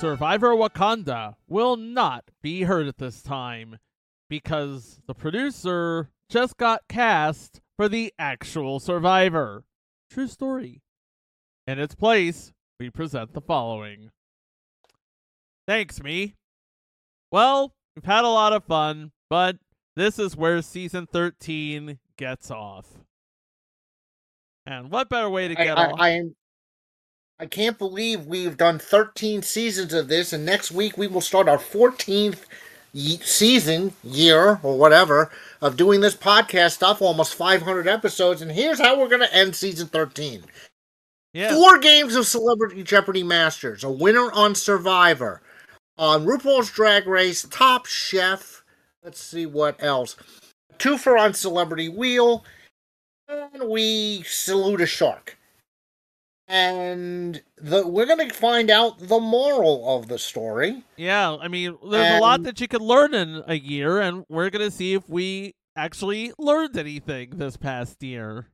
Survivor Wakanda will not be heard at this time because the producer just got cast for the actual Survivor. True story. In its place, we present the following. Thanks, me. Well, we've had a lot of fun, but this is where season 13 gets off. And what better way to get off? I can't believe we've done 13 seasons of this, and next week we will start our 14th season, year, or whatever, of doing this podcast stuff, almost 500 episodes, and here's how we're going to end season 13. Yeah. 4 games of Celebrity Jeopardy Masters, a winner on Survivor, on RuPaul's Drag Race, Top Chef, let's see what else, 2 on Celebrity Wheel, and we salute a shark. And we're going to find out the moral of the story. Yeah, I mean, there's a lot that you can learn in a year, and we're going to see if we actually learned anything this past year.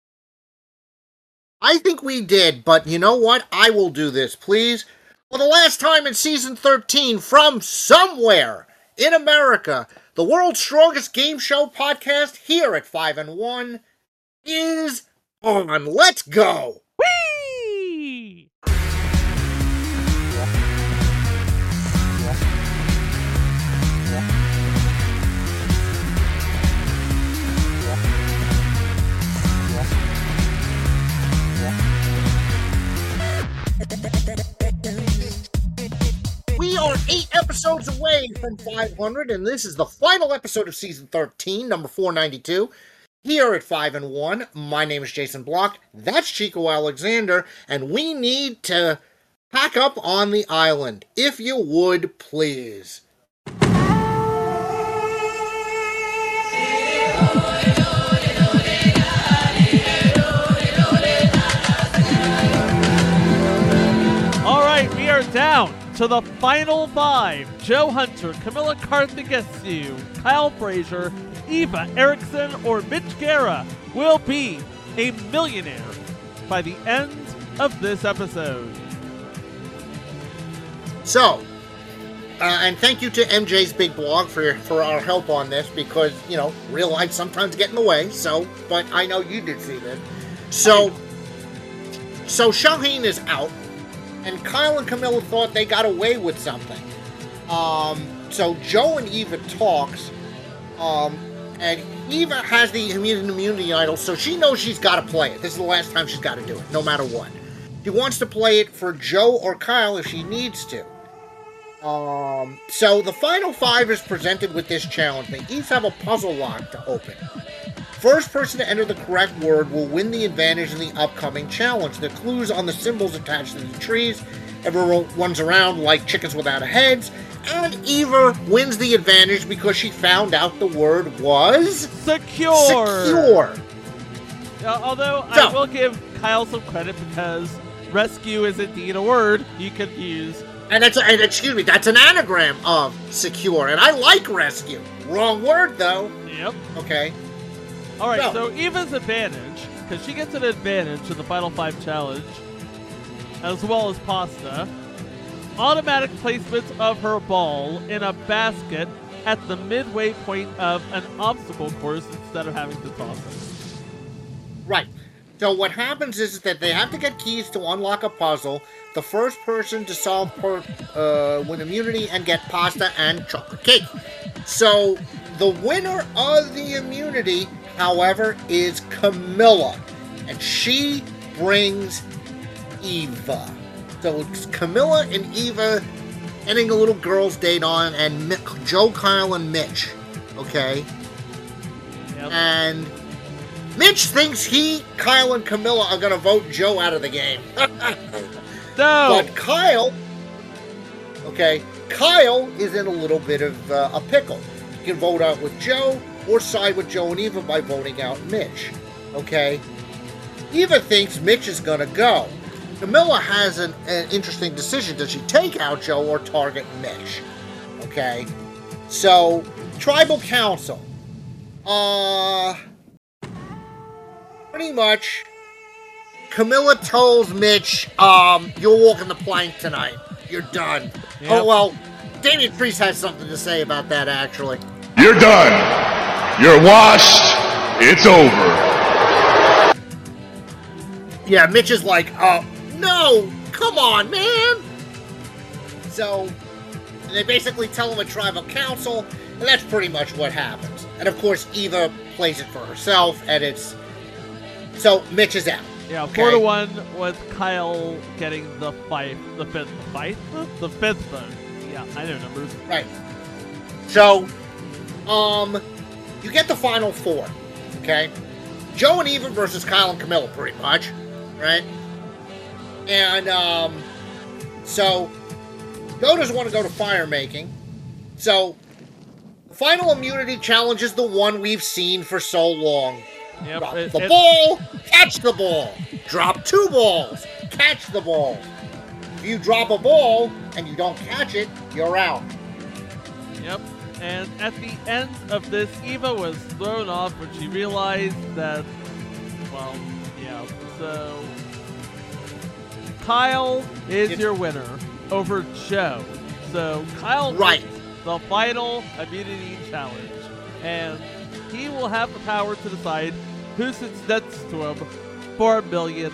I think we did, but you know what? I will do this, please. For the last time in season 13, from somewhere in America, the world's strongest game show podcast here at 5 and 1 is on. Let's go! Whee! We are 8 episodes away from 500, and this is the final episode of season 13, number 492. Here at 5 and 1, my name is Jason Block, that's Chico Alexander, and we need to pack up on the island, if you would, please. Alright, we are down to the final 5. Joe Hunter, Camilla Carthagesiou, Kyle Frazier, Eva Erickson, or Mitch Guerra will be a millionaire by the end of this episode. So, and thank you to MJ's Big Blog for our help on this, because, you know, real life sometimes get in the way, but I know you did see this. So Shaheen is out, and Kyle and Camilla thought they got away with something. So Joe and Eva talks, and Eva has the immunity idol, so she knows she's got to play it. This is the last time she's got to do it, no matter what. She wants to play it for Joe or Kyle if she needs to. So the final 5 is presented with this challenge. They each have a puzzle lock to open. First person to enter the correct word will win the advantage in the upcoming challenge. The clues on the symbols attached to the trees. Everyone runs around like chickens without heads. And Eva wins the advantage because she found out the word was... Secure! Although I will give Kyle some credit because rescue is indeed a word you could use. And excuse me, that's an anagram of secure, and I like rescue. Wrong word, though. Yep. Okay. Alright, so Eva's advantage, because she gets an advantage in the Final 5 challenge, as well as Pasta. Automatic placement of her ball in a basket at the midway point of an obstacle course instead of having to toss it. Right. So what happens is that they have to get keys to unlock a puzzle. The first person to solve win immunity and get pasta and chocolate cake. So the winner of the immunity, however, is Camilla. And she brings Eva. So it's Camilla and Eva ending a little girls' date on, and Joe, Kyle, and Mitch. Okay? Yep. And Mitch thinks Kyle, and Camilla are going to vote Joe out of the game. No! But Kyle is in a little bit of a pickle. He can vote out with Joe or side with Joe and Eva by voting out Mitch. Okay? Eva thinks Mitch is going to go. Camilla has an interesting decision. Does she take out Joe or target Mitch? Okay? So, Tribal Council. Pretty much, Camilla tells Mitch, you're walking the plank tonight. You're done. Yep. Oh, well, Damian Priest has something to say about that, actually. You're done. You're washed. It's over. Yeah, Mitch is like, no, come on, man. So, they basically tell him a tribal council, and that's pretty much what happens. And of course, Eva plays it for herself, and it's... So, Mitch is out. Yeah, Okay. 4-1 with Kyle getting the fifth vote. Yeah, I know numbers. Right. So, you get the final four, okay? Joe and Eva versus Kyle and Camilla, pretty much, right? And, so, Joe doesn't want to go to fire making, so, the final immunity challenge is the one we've seen for so long. Yep, Drop the ball, catch the ball. Drop 2 balls, catch the ball. If you drop a ball and you don't catch it, you're out. Yep. And at the end of this, Eva was thrown off when she realized that, well, yeah, so Kyle is your winner over Joe. So Kyle Right. wins the final immunity challenge. And he will have the power to decide who sits next to him for $1 million.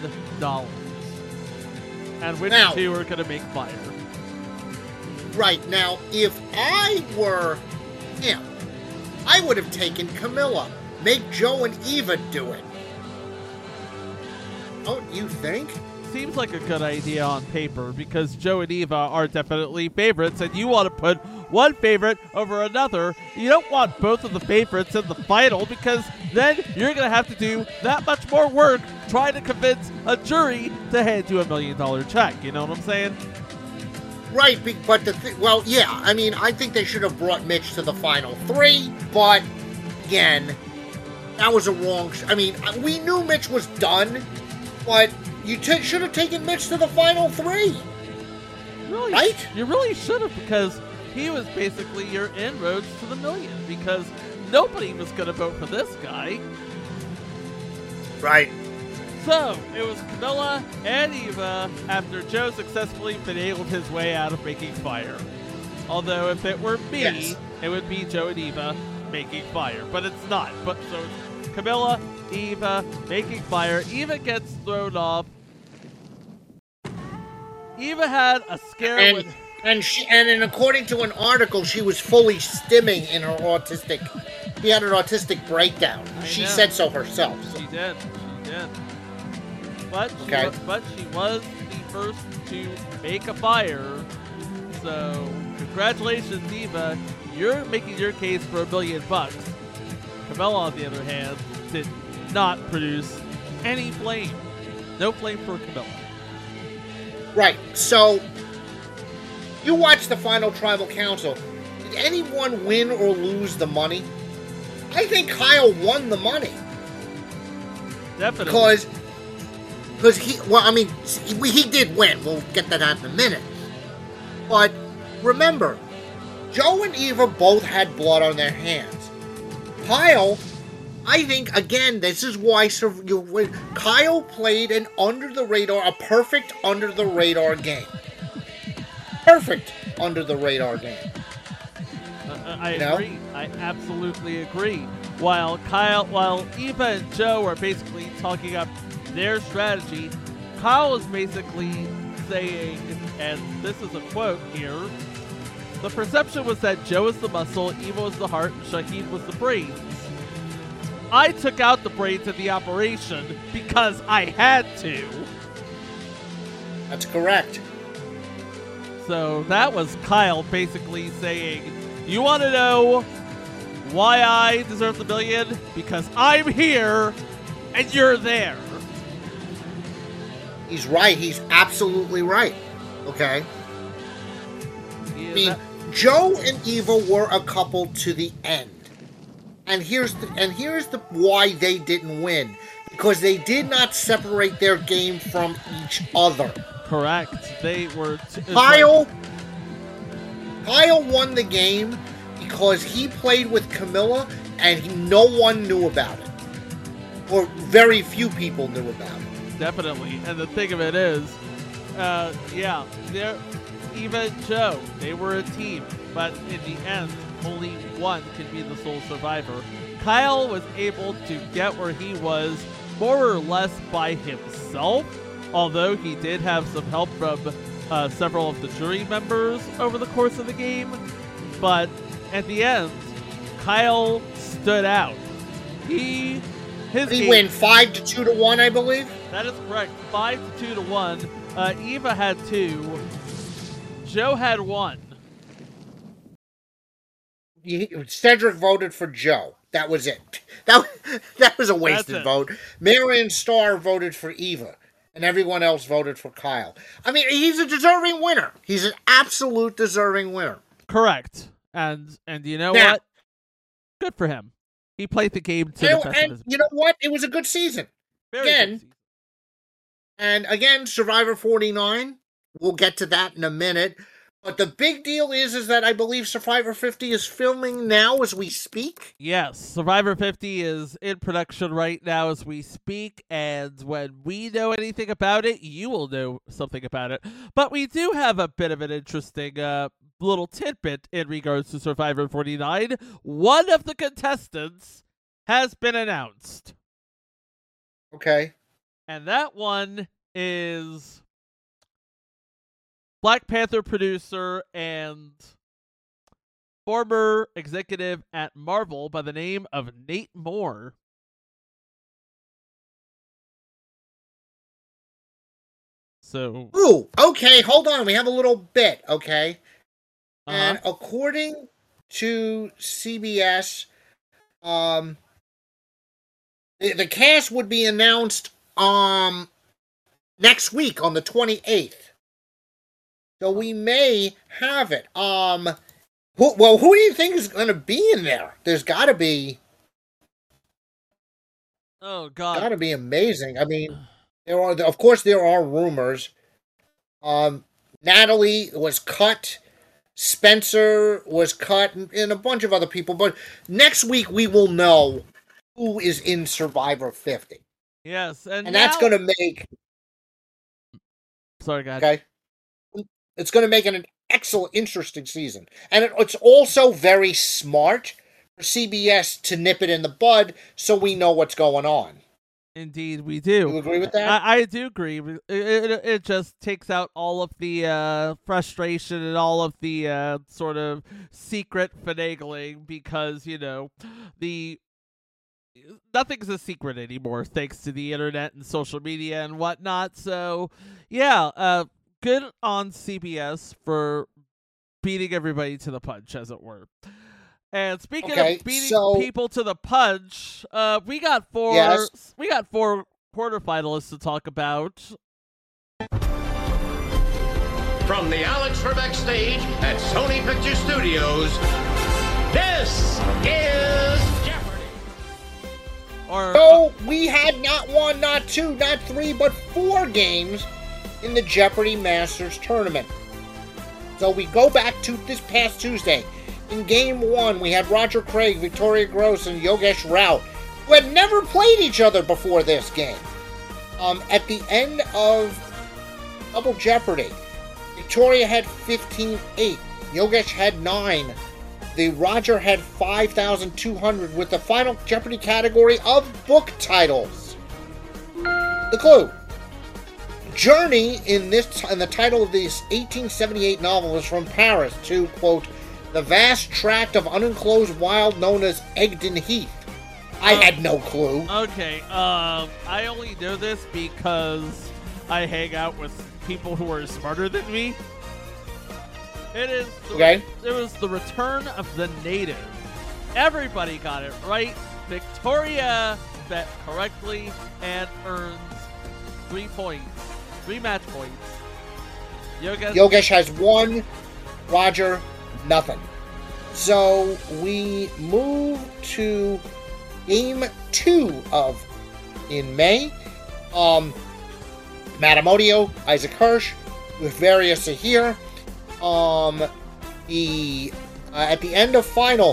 And which Now- two are going to make fire. Right, now, if I were him, I would have taken Camilla. Make Joe and Eva do it. Don't you think? Seems like a good idea on paper because Joe and Eva are definitely favorites, and you want to put one favorite over another. You don't want both of the favorites in the final because then you're going to have to do that much more work trying to convince a jury to hand you $1 million check. You know what I'm saying? Right, but well, yeah, I mean, I think they should have brought Mitch to the final 3, but, again, that was a wrong... I mean, we knew Mitch was done, but you should have taken Mitch to the final 3. Really, Right? You really should have, because he was basically your inroads to the million, because nobody was going to vote for this guy. Right. So, it was Camilla and Eva after Joe successfully finagled his way out of making fire. Although, if it were me, Yes. it would be Joe and Eva making fire. But it's not. But so it's Camilla, Eva making fire. Eva gets thrown off. Eva had a scare And with... and according to an article, she was fully stimming in her autistic... She had an autistic breakdown. She know. said so herself. So. She did. But Okay. she was the first to make a fire. So congratulations, Eva. You're making your case for $1 million. Camilla, on the other hand, did not produce any flame. No flame for Camilla. Right, so... You watched the final tribal council. Did anyone win or lose the money? I think Kyle won the money. Definitely. Because he, well, I mean, he did win. We'll get that out in a minute. But remember, Joe and Eva both had blood on their hands. Kyle, I think, again, this is why Kyle played an a perfect under-the-radar game. Perfect under-the-radar game. I You know? agree. I absolutely agree. While Eva and Joe are basically talking up their strategy, Kyle is basically saying, and this is a quote here, the perception was that Joe was the muscle, Eva was the heart, and Shahid was the brains. I took out the brains in the operation because I had to. That's correct. So that was Kyle basically saying, you want to know why I deserve the $1 million? Because I'm here and you're there. He's right. He's absolutely right. Okay? I mean, Joe and Eva were a couple to the end. And here's the why they didn't win. Because they did not separate their game from each other. Correct. They were... Kyle won the game because he played with Camilla and no one knew about it. Or very few people knew about it. Definitely. And the thing of it is, Eva and Joe. They were a team, but in the end, only one can be the sole survivor. Kyle was able to get where he was more or less by himself, although he did have some help from several of the jury members over the course of the game. But at the end, Kyle stood out. He win 5-2 to 1, I believe. That is correct. 5-2 to 1. Eva had 2. Joe had 1. Cedric voted for Joe. That was it. That was a wasted vote. Marion Starr voted for Eva, and everyone else voted for Kyle. I mean, he's a deserving winner. He's an absolute deserving winner. Correct. And you know what? Good for him. He played the game to the best of his you know what? It was a good season. Very good season. And again, Survivor 49. We'll get to that in a minute. But the big deal is that I believe Survivor 50 is filming now as we speak. Yes, Survivor 50 is in production right now as we speak, and when we know anything about it, you will know something about it. But we do have a bit of an interesting little tidbit in regards to Survivor 49. One of the contestants has been announced. Okay. And that one is Black Panther producer and former executive at Marvel by the name of Nate Moore. So, ooh, okay, hold on. We have a little bit, okay? And according to CBS, the cast would be announced next week on the 28th. So we may have it. Who do you think is going to be in there? There's got to be. Oh God! Got to be amazing. I mean, there are rumors. Natalie was cut. Spencer was cut, and a bunch of other people. But next week we will know who is in Survivor 50. Yes, and that's going to make. Sorry, guys. Okay. It's going to make an excellent, interesting season. And it's also very smart for CBS to nip it in the bud so we know what's going on. Indeed, we do. You agree with that? I do agree. It just takes out all of the frustration and all of the sort of secret finagling because, nothing's a secret anymore thanks to the internet and social media and whatnot. So, yeah, good on CBS for beating everybody to the punch, as it were. And speaking of beating people to the punch, we got four quarterfinalists to talk about. From the Alex Trebek stage at Sony Picture Studios, this is Jeopardy! So we had not one, not two, not three, but 4 games in the Jeopardy Masters tournament. So we go back to this past Tuesday. In Game 1, we had Roger Craig, Victoria Gross, and Yogesh Rao, who had never played each other before this game. At the end of Double Jeopardy, Victoria had 15,800. Yogesh had 9. The Roger had 5,200 with the final Jeopardy category of book titles. The clue. Journey in the title of this 1878 novel is from Paris to, quote, the vast tract of unenclosed wild known as Egdon Heath. I had no clue. Okay, I only know this because I hang out with people who are smarter than me. It was the Return of the Native. Everybody got it right. Victoria bet correctly and earns 3 points. 3 match points. Yogesh has 1. Roger, nothing. So we move to Game 2 in May. Matamodio, Isaac Hirsch, with various here. At the end of final,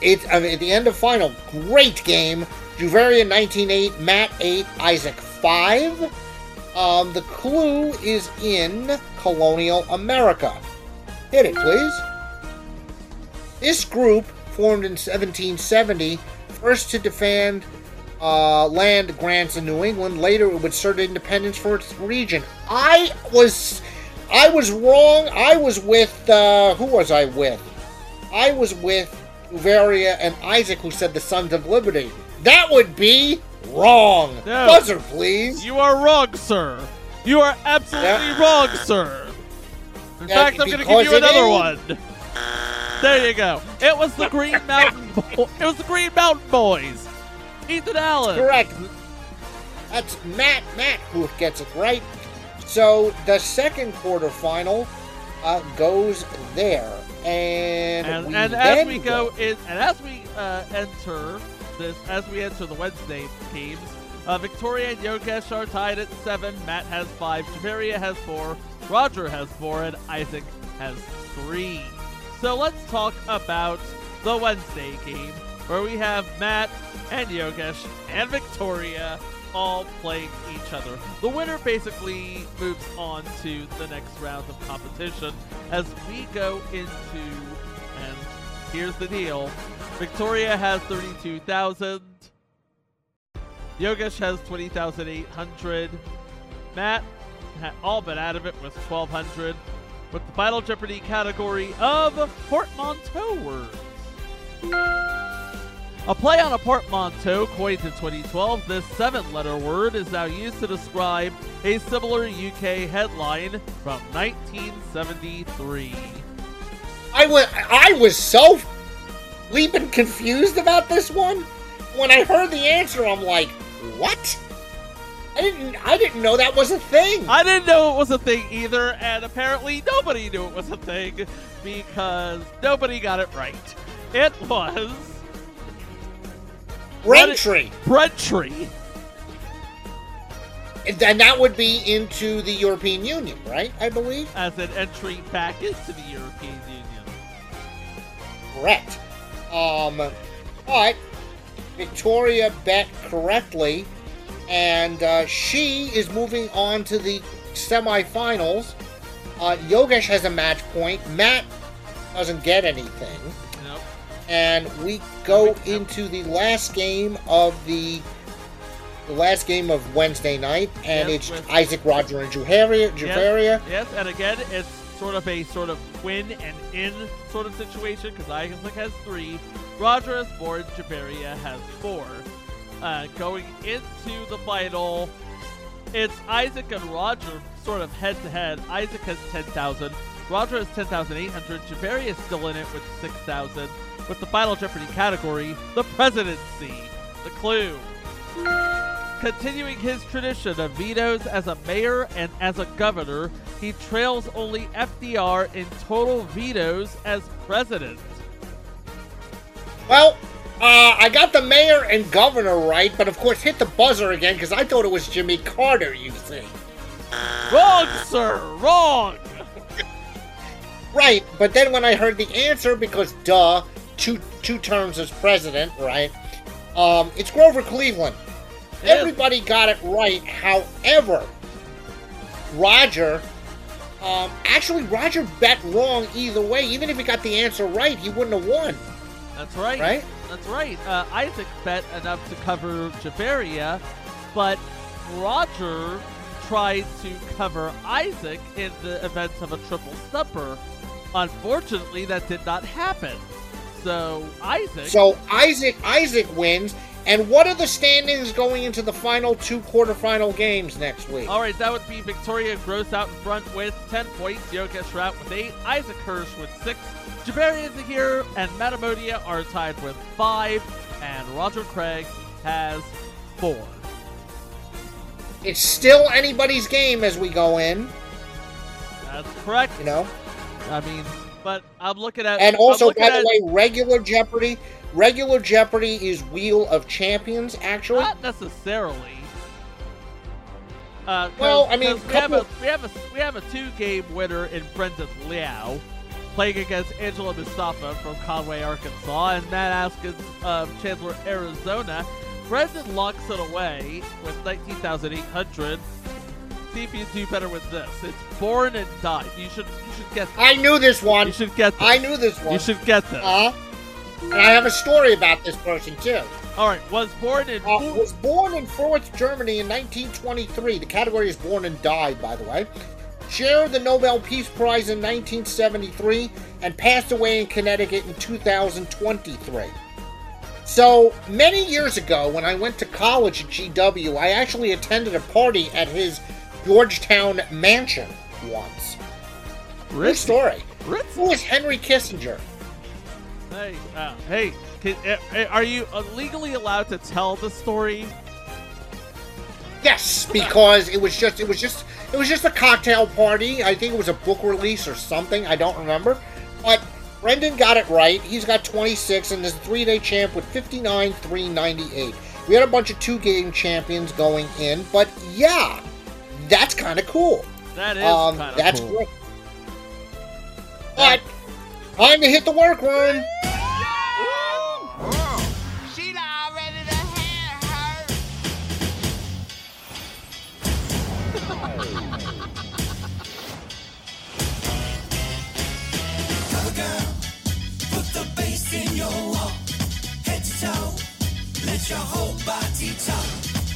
great game. Juvarian 19-8, Matt 8, Isaac 5. The clue is in colonial America. Hit it, please. This group, formed in 1770, first to defend land grants in New England. Later, it would assert independence for its region. I was wrong. I was with who was I with? I was with Juveria and Isaac, who said the Sons of Liberty. That would be wrong. No. Buzzer, please. You are wrong, sir. You are absolutely wrong, sir. In fact, I'm going to give you another one. There you go. It was the Green Mountain. It was the Green Mountain Boys. Ethan Allen. Correct. That's Matt who gets it right. So the second quarterfinal goes there, and as we enter the Wednesday games, Victoria and Yogesh are tied at 7. Matt has 5. Javeria has 4. Roger has 4, and Isaac has 3. So let's talk about the Wednesday game, where we have Matt and Yogesh and Victoria all playing each other. The winner basically moves on to the next round of competition as we go into, and here's the deal, Victoria has 32,000, Yogesh has 20,800, Matt all but out of it with 1,200, with the Final Jeopardy category of portmanteau words. A play on a portmanteau coined in 2012, this 7-letter word is now used to describe a similar UK headline from 1973. I was so bleeping confused about this one. When I heard the answer, I'm like, what? I didn't know that was a thing. I didn't know it was a thing either, and apparently nobody knew it was a thing because nobody got it right. It was Braintree. Braintree. And that would be into the European Union, right? I believe? As an entry back into the European Union. Correct. But Victoria bet correctly, and she is moving on to the semifinals. Yogesh has a match point. Matt doesn't get anything. Nope. And we go into the last game of Wednesday night, and Yes, it's Isaac, Roger, and Juveria. Yes, and again, it's sort of win and in sort of situation because Isaac has 3, Roger has 4, and Javeria has 4. Going into the final, it's Isaac and Roger sort of head to head. Isaac has 10,000, Roger has 10,800, Javeria is still in it with 6,000. With the Final Jeopardy category, the presidency. The clue. Continuing his tradition of vetoes as a mayor and as a governor, he trails only FDR in total vetoes as president. Well, I got the mayor and governor right, but of course hit the buzzer again because I thought it was Jimmy Carter, you see. Wrong, sir! Wrong! Right, but then when I heard the answer, because duh, two terms as president, right? It's Grover Cleveland. Yes. Everybody got it right. However, Roger, Roger bet wrong either way. Even if he got the answer right, he wouldn't have won. That's right. Right? That's right. Isaac bet enough to cover Javeria, but Roger tried to cover Isaac in the event of a triple stumper. Unfortunately, that did not happen. So Isaac wins. And what are the standings going into the final 2 quarterfinal games next week? All right, that would be Victoria Gross out in front with 10 points, Yogesh Rout with 8, Isaac Hirsch with 6, Javeria Zahir and Matamodia are tied with 5, and Roger Craig has 4. It's still anybody's game as we go in. That's correct. You know? I mean, but I'm looking at... And also, by the way, Regular Jeopardy is Wheel of Champions, actually. Not necessarily. Well, I mean, we have a 2-game winner in Brendan Liao playing against Angela Mustafa from Conway, Arkansas, and Matt Askins of Chandler, Arizona. Brendan locks it away with 19,800. see if you do better with this. It's Born and Died. You should get this. I knew this one. You should get this. I knew this one. You should get this. And I have a story about this person, too. All right. Was born in Was born in Fürth, Germany in 1923. The category is Born and Died, by the way. Shared the Nobel Peace Prize in 1973 and passed away in Connecticut in 2023. So, many years ago, when I went to college at GW, I actually attended a party at his Georgetown mansion once. True story. Who is Henry Kissinger? Hey, are you legally allowed to tell the story? Yes, because it was just a cocktail party. I think it was a book release or something. I don't remember. But Brendan got it right. He's got 26 and is a 3-day champ with 59-398. We had a bunch of 2-game champions going in, but yeah, that's kind of cool. That is kind of cool. That's great. But time to hit the workroom. Your whole body talk.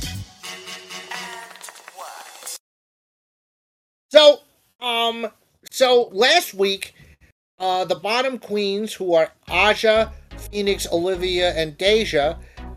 So last week, the bottom queens, who are Aja, Phoenix, Olivia, and Deja,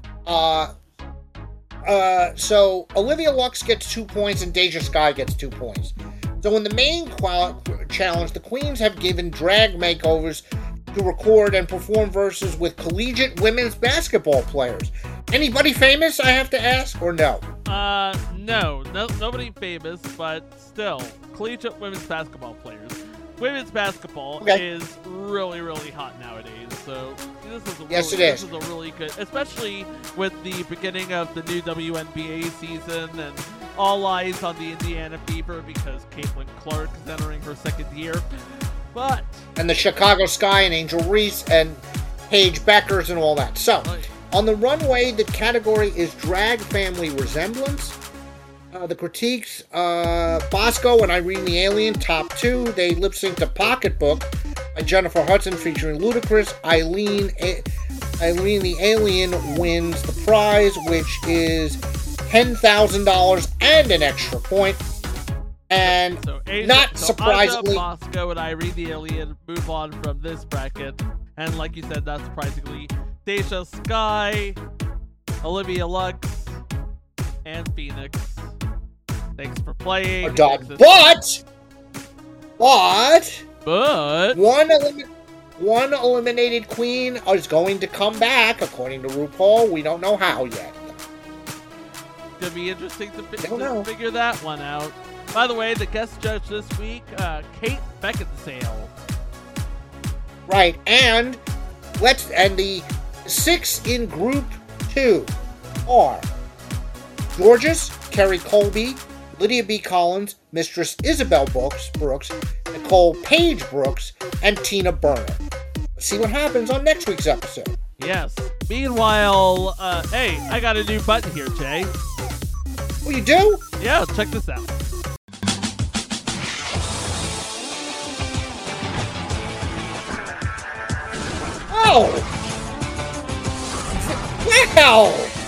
so Olivia Lux gets 2 points and Deja Sky gets 2 points. So in the main challenge, the queens have given drag makeovers to record and perform verses with collegiate women's basketball players. Anybody famous, I have to ask, or no? No, nobody famous, but still, collegiate women's basketball players. Women's basketball is really, really hot nowadays, so this is a really good, especially with the beginning of the new WNBA season and all eyes on the Indiana Fever because Caitlin Clark is entering her 2nd year. And the Chicago Sky and Angel Reese and Paige Beckers and all that. So, on the runway, the category is Drag Family Resemblance. The critiques, Bosco and Irene the Alien, top 2. They lip-sync to Pocketbook by Jennifer Hudson featuring Ludacris. Eileen the Alien wins the prize, which is $10,000 and an extra point. And not surprisingly, Bosco and Irene the Alien move on from this bracket, and like you said, not surprisingly, Deja Sky, Olivia Lux, and Phoenix. Thanks for playing. But one eliminated queen is going to come back, according to RuPaul. We don't know how yet. It's gonna be interesting to figure that one out. By the way, the guest judge this week, Kate Beckinsale. Right, and the 6 in Group 2 are Georges, Kerry Colby, Lydia B. Collins, Mistress Isabel Brooks, Nicole Page Brooks, and Tina Burner. Let's see what happens on next week's episode. Yes. Meanwhile, hey, I got a new button here, Jay. Oh, you do? Yeah, check this out. Oh! Wow!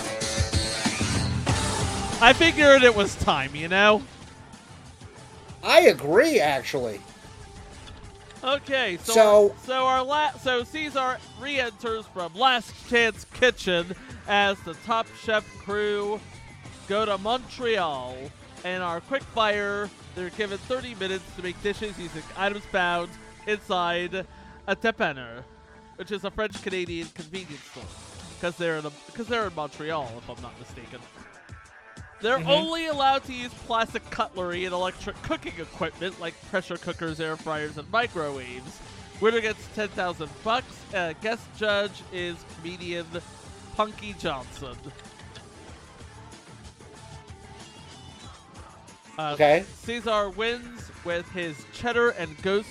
I figured it was time, you know? I agree, actually. Okay, so Caesar re-enters from Last Chance Kitchen as the Top Chef crew go to Montreal, and our quick fire, they're given 30 minutes to make dishes using items found inside a Tepener, which is a French-Canadian convenience store, because they're in Montreal, if I'm not mistaken. They're only allowed to use plastic cutlery and electric cooking equipment like pressure cookers, air fryers, and microwaves. Winner gets $10,000. Guest judge is comedian Punky Johnson. Caesar wins with his cheddar and goat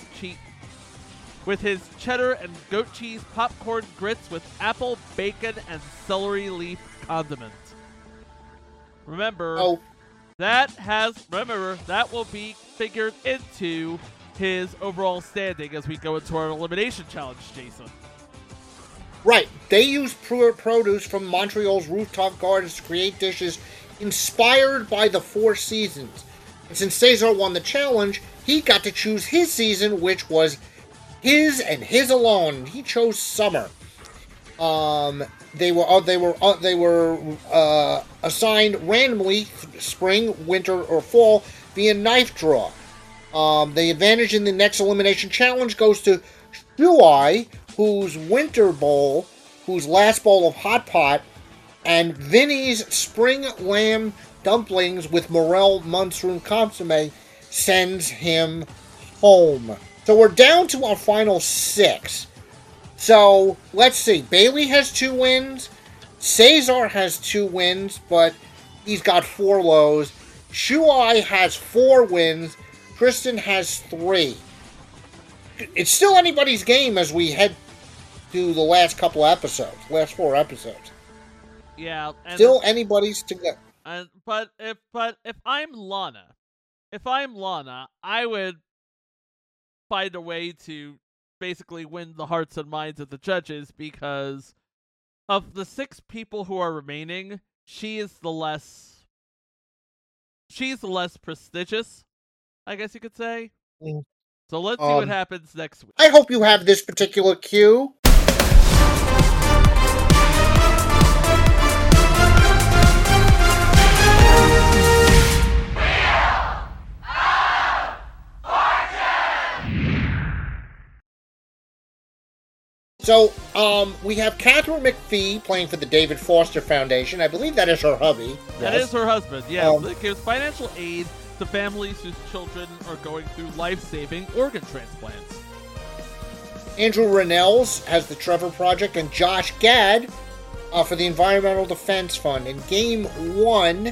cheese popcorn grits with apple, bacon, and celery leaf condiment. Remember, remember, that will be figured into his overall standing as we go into our elimination challenge, Jason. Right. They use produce from Montreal's rooftop gardens to create dishes inspired by the Four Seasons. And since Cesar won the challenge, he got to choose his season, which was his and his alone. He chose summer. They were assigned randomly spring, winter, or fall via knife draw. The advantage in the next elimination challenge goes to Shuai, whose winter bowl, whose last bowl of hot pot, and Vinny's spring lamb dumplings with morel mushroom consomme sends him home. So we're down to our final 6. So let's see. Bailey has 2 wins. Cesar has 2 wins, but he's got 4 lows. Shuai has 4 wins. Kristen has 3. It's still anybody's game as we head to the last 4 episodes. Yeah, and still anybody's to go. But if I'm Lana, I would find a way to basically win the hearts and minds of the judges, because of the 6 people who are remaining, she's the less prestigious, I guess you could say. So let's see what happens next week. I hope you have this particular cue. So, we have Catherine McPhee playing for the David Foster Foundation. I believe that is her hubby. That is her husband, yeah. It gives financial aid to families whose children are going through life-saving organ transplants. Andrew Rennells has the Trevor Project, and Josh Gad for the Environmental Defense Fund. In Game 1,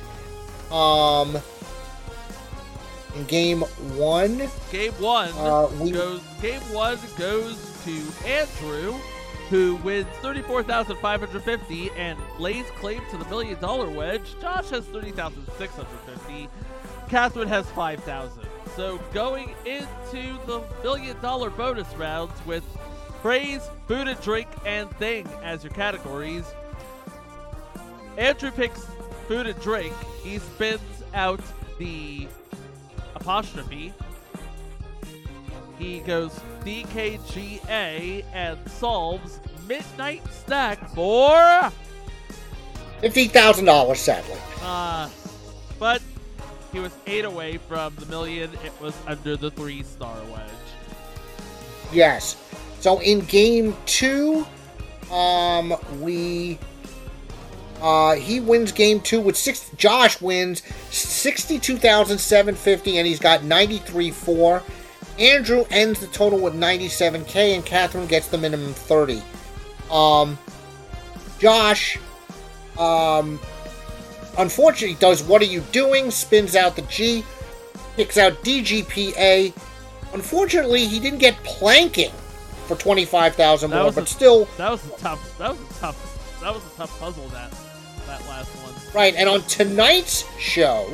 Game one goes to Andrew, who wins $34,550 and lays claim to the $1 million wedge. Josh has $30,650. Catherine has $5,000. So going into the $1 million bonus rounds with praise, food and drink, and thing as your categories. Andrew picks food and drink. He spins out the apostrophe. He goes DKGA and solves Midnight Snack for $50,000, sadly. But he was 8 away from the million. It was under the 3-star wedge. Yes. So in Game 2, he wins Game 2 with Josh wins $62,750, and he's got 93.4. Andrew ends the total with $97K, and Catherine gets the minimum 30. Josh, unfortunately, does What Are You Doing? Spins out the G, picks out DGPA. Unfortunately, he didn't get planking for $25,000 more, but still. That was a tough puzzle. That last one. Right, and on tonight's show,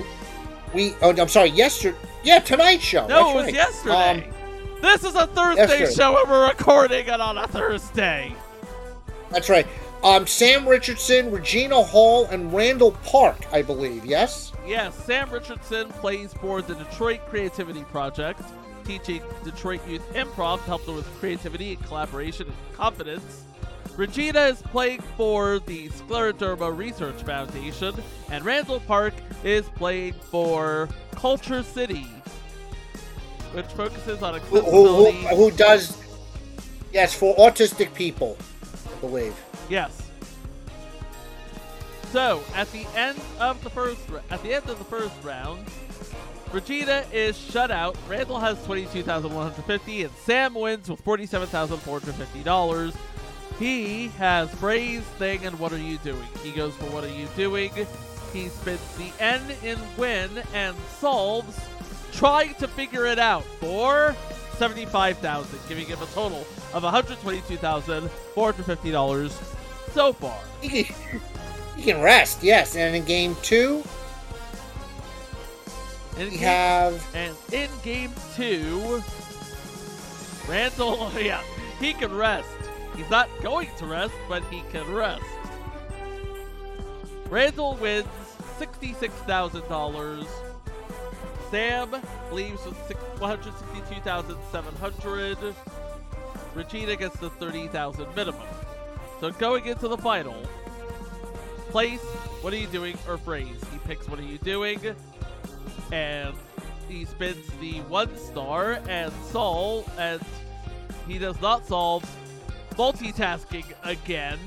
tonight's show. No, it was yesterday. This is a Thursday show, and we're recording it on a Thursday. That's right. Sam Richardson, Regina Hall, and Randall Park, I believe, yes? Yes, Sam Richardson plays for the Detroit Creativity Project, teaching Detroit youth improv to help them with creativity and collaboration and confidence. Regina is playing for the Scleroderma Research Foundation, and Randall Park is playing for Culture City, which focuses on accessibility. Who does, yes, for autistic people, I believe. Yes. So at the end of the first round, Regina is shut out. Randall has $22,150, and Sam wins with $47,450. He has Phrase, Thing, and What Are You Doing? He goes for What Are You Doing? He spins the N in Win and solves Trying to Figure It Out for $75,000, giving him a total of $122,450 so far. He can rest, yes. And in Game 2, In We game- have And in game 2, Randall, yeah, he can rest. He's not going to rest, but he can rest. Randall wins $66,000. Sam leaves with $162,700. Regina gets the $30,000 minimum. So going into the final, place, what are you doing, or phrase. He picks what are you doing, and he spins the 1 star and Saul, and he does not solve multitasking again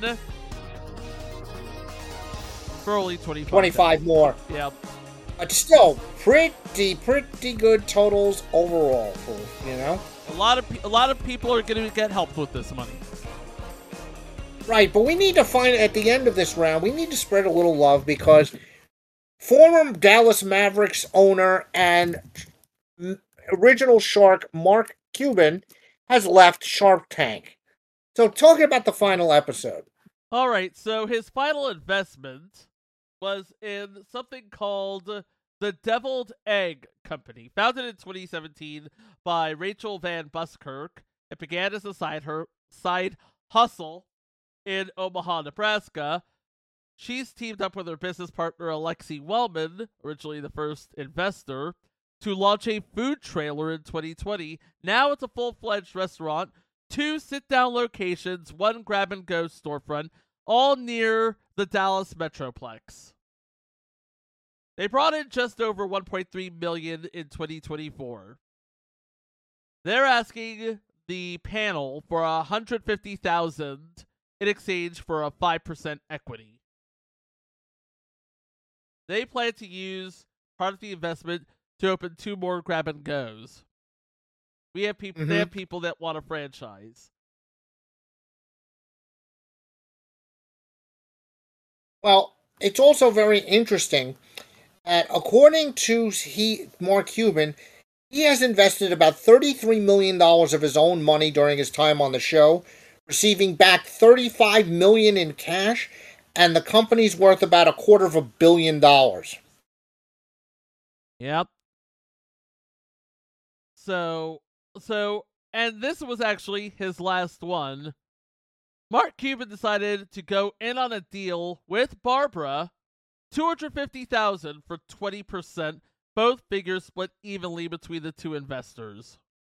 for only 25 more. Yep. But still, pretty good totals overall. For A lot of people are going to get helped with this money. Right, but we need to find at the end of this round. We need to spread a little love because former Dallas Mavericks owner and original Shark Mark Cuban has left Shark Tank. So, talking about the final episode. All right, so his final investment was in something called the Deviled Egg Company, founded in 2017 by Rachel Van Buskirk. It began as a side hustle in Omaha, Nebraska. She's teamed up with her business partner Alexi Wellman, originally the first investor, to launch a food trailer in 2020. Now it's a full-fledged restaurant, 2 sit-down locations, 1 grab-and-go storefront, all near the Dallas Metroplex. They brought in just over $1.3 million in 2024. They're asking the panel for $150,000 in exchange for a 5% equity. They plan to use part of the investment to open 2 more grab-and-goes. We have people. They have people that want a franchise. Well, it's also very interesting that according to Mark Cuban, he has invested about $33 million of his own money during his time on the show, receiving back $35 million in cash, and the company's worth about $250 million. Yep. So, and this was actually his last one. Mark Cuban decided to go in on a deal with Barbara, $250,000 for 20%. Both figures split evenly between the 2 investors.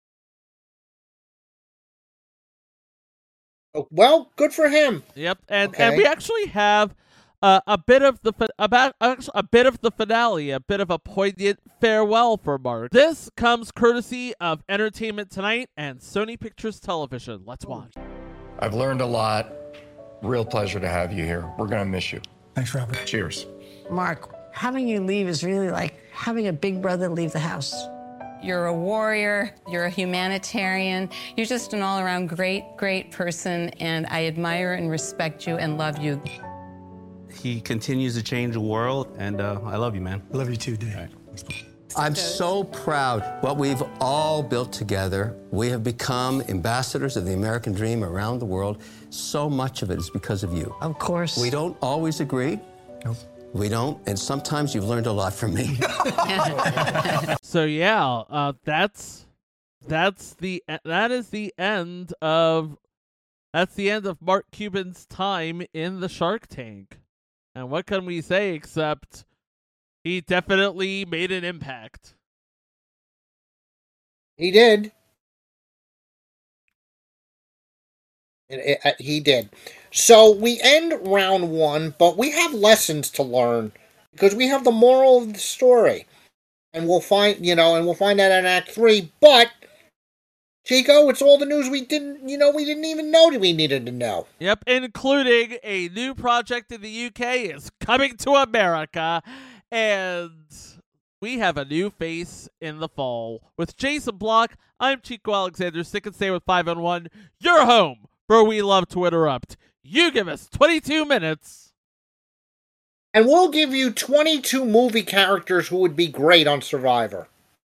Well, good for him. Yep, and Okay. we actually have a bit of the finale, a bit of a poignant farewell for Mark. This comes courtesy of Entertainment Tonight and Sony Pictures Television. Let's watch. I've learned a lot. Real pleasure to have you here. We're gonna miss you. Thanks, Robert. Cheers. Mark, having you leave is really like having a big brother leave the house. You're a warrior, you're a humanitarian, you're just an all-around great person, and I admire and respect you and love you. He continues to change the world, and I love you, man. Love you too, Dave. I'm so proud what we've all built together. We have become ambassadors of the American dream around the world. So much of it is because of you. Of course. We don't always agree. Nope. We don't, and sometimes you've learned a lot from me. So yeah, that is the end of Mark Cuban's time in the Shark Tank. And what can we say except he definitely made an impact. He did. He did. So we end round 1, but we have lessons to learn because we have the moral of the story, and we'll find that in Act 3. But Chico, it's all the news we didn't even know that we needed to know. Yep, including a new project in the UK is coming to America, and we have a new face in the fall. With Jason Block, I'm Chico Alexander. Stick and stay with 5-on-1, your home for We Love to Interrupt. You give us 22 minutes. And we'll give you 22 movie characters who would be great on Survivor.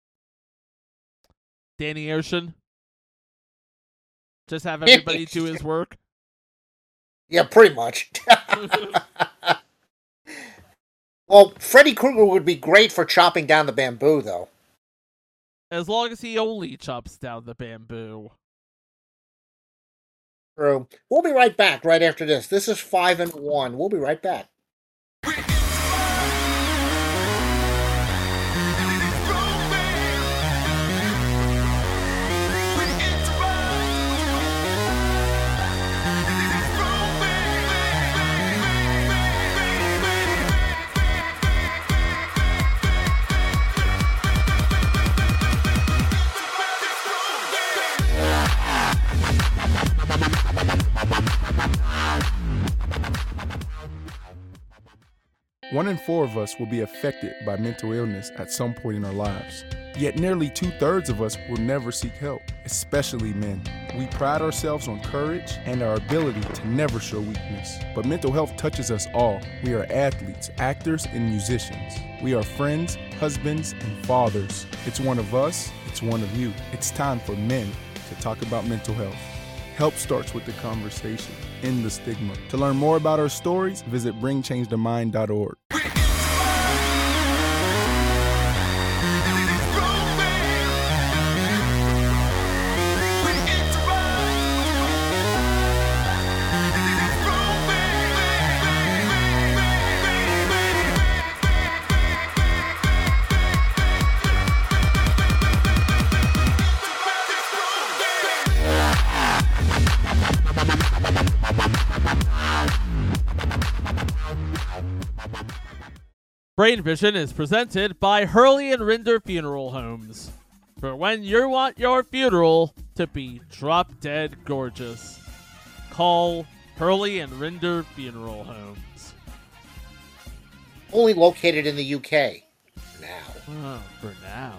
Danny Ocean. Just have everybody do his work. Yeah, pretty much. Well, Freddy Krueger would be great for chopping down the bamboo, though. As long as he only chops down the bamboo. True. We'll be right back right after this. This is 5 and 1. We'll be right back. One in 4 of us will be affected by mental illness at some point in our lives. Yet nearly 2/3 of us will never seek help, especially men. We pride ourselves on courage and our ability to never show weakness. But mental health touches us all. We are athletes, actors, and musicians. We are friends, husbands, and fathers. It's one of us, it's one of you. It's time for men to talk about mental health. Help starts with the conversation. End the stigma. To learn more about our stories, visit bringchangetomind.org. Brain Vision is presented by Hurley and Rinder Funeral Homes. For when you want your funeral to be drop-dead gorgeous. Call Hurley and Rinder Funeral Homes. Only located in the UK. Now. For now.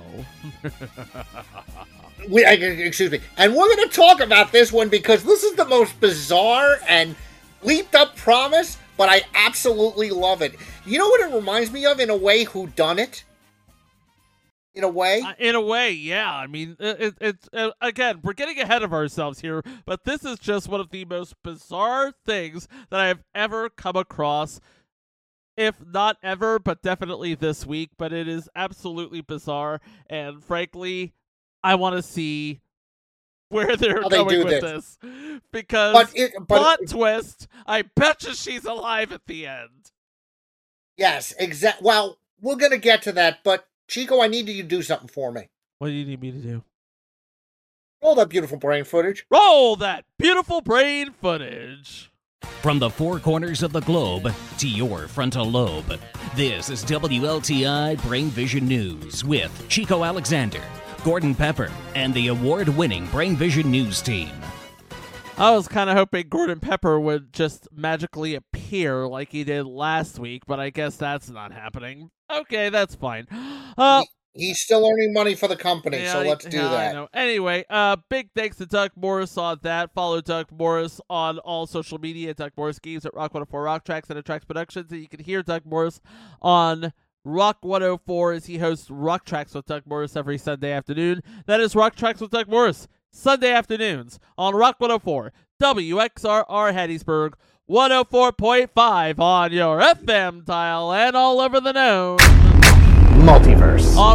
Excuse me. And we're going to talk about this one because this is the most bizarre and leaped up promise, but I absolutely love it. You know what it reminds me of in a way? Who done it? In a way? In a way, yeah. I mean, it's again, we're getting ahead of ourselves here, but this is just one of the most bizarre things that I have ever come across. If not ever, but definitely this week. But it is absolutely bizarre, and frankly, I want to see where they're going with this. Because plot twist, I bet you she's alive at the end. Yes, exactly. Well, we're going to get to that, but Chico, I need you to do something for me. What do you need me to do? Roll that beautiful brain footage. Roll that beautiful brain footage. From the four corners of the globe to your frontal lobe, this is WLTI Brain Vision News with Chico Alexander, Gordon Pepper, and the award-winning Brain Vision News team. I was kind of hoping Gordon Pepper would just magically appear like he did last week, but I guess that's not happening. Okay, that's fine. He's still earning money for the company, so let's do that. I know. Anyway, big thanks to Doug Morris on that. Follow Doug Morris on all social media. Doug Morris Games at Rock 104 Rock Tracks and Attracts Productions. And you can hear Doug Morris on Rock 104 as he hosts Rock Tracks with Doug Morris every Sunday afternoon. That is Rock Tracks with Doug Morris, Sunday afternoons on Rock 104, WXRR Hattiesburg, 104.5 on your FM dial and all over the known multiverse on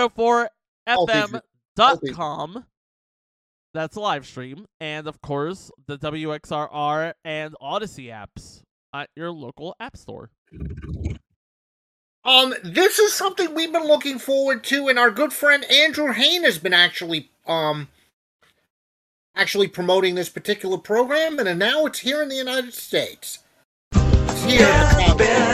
rock104fm.com. That's a live stream, and of course the WXRR and Odyssey apps at your local app store. This is something we've been looking forward to, and our good friend Andrew Hain has been actually promoting this particular program, and now it's here in the United States. It's here. It's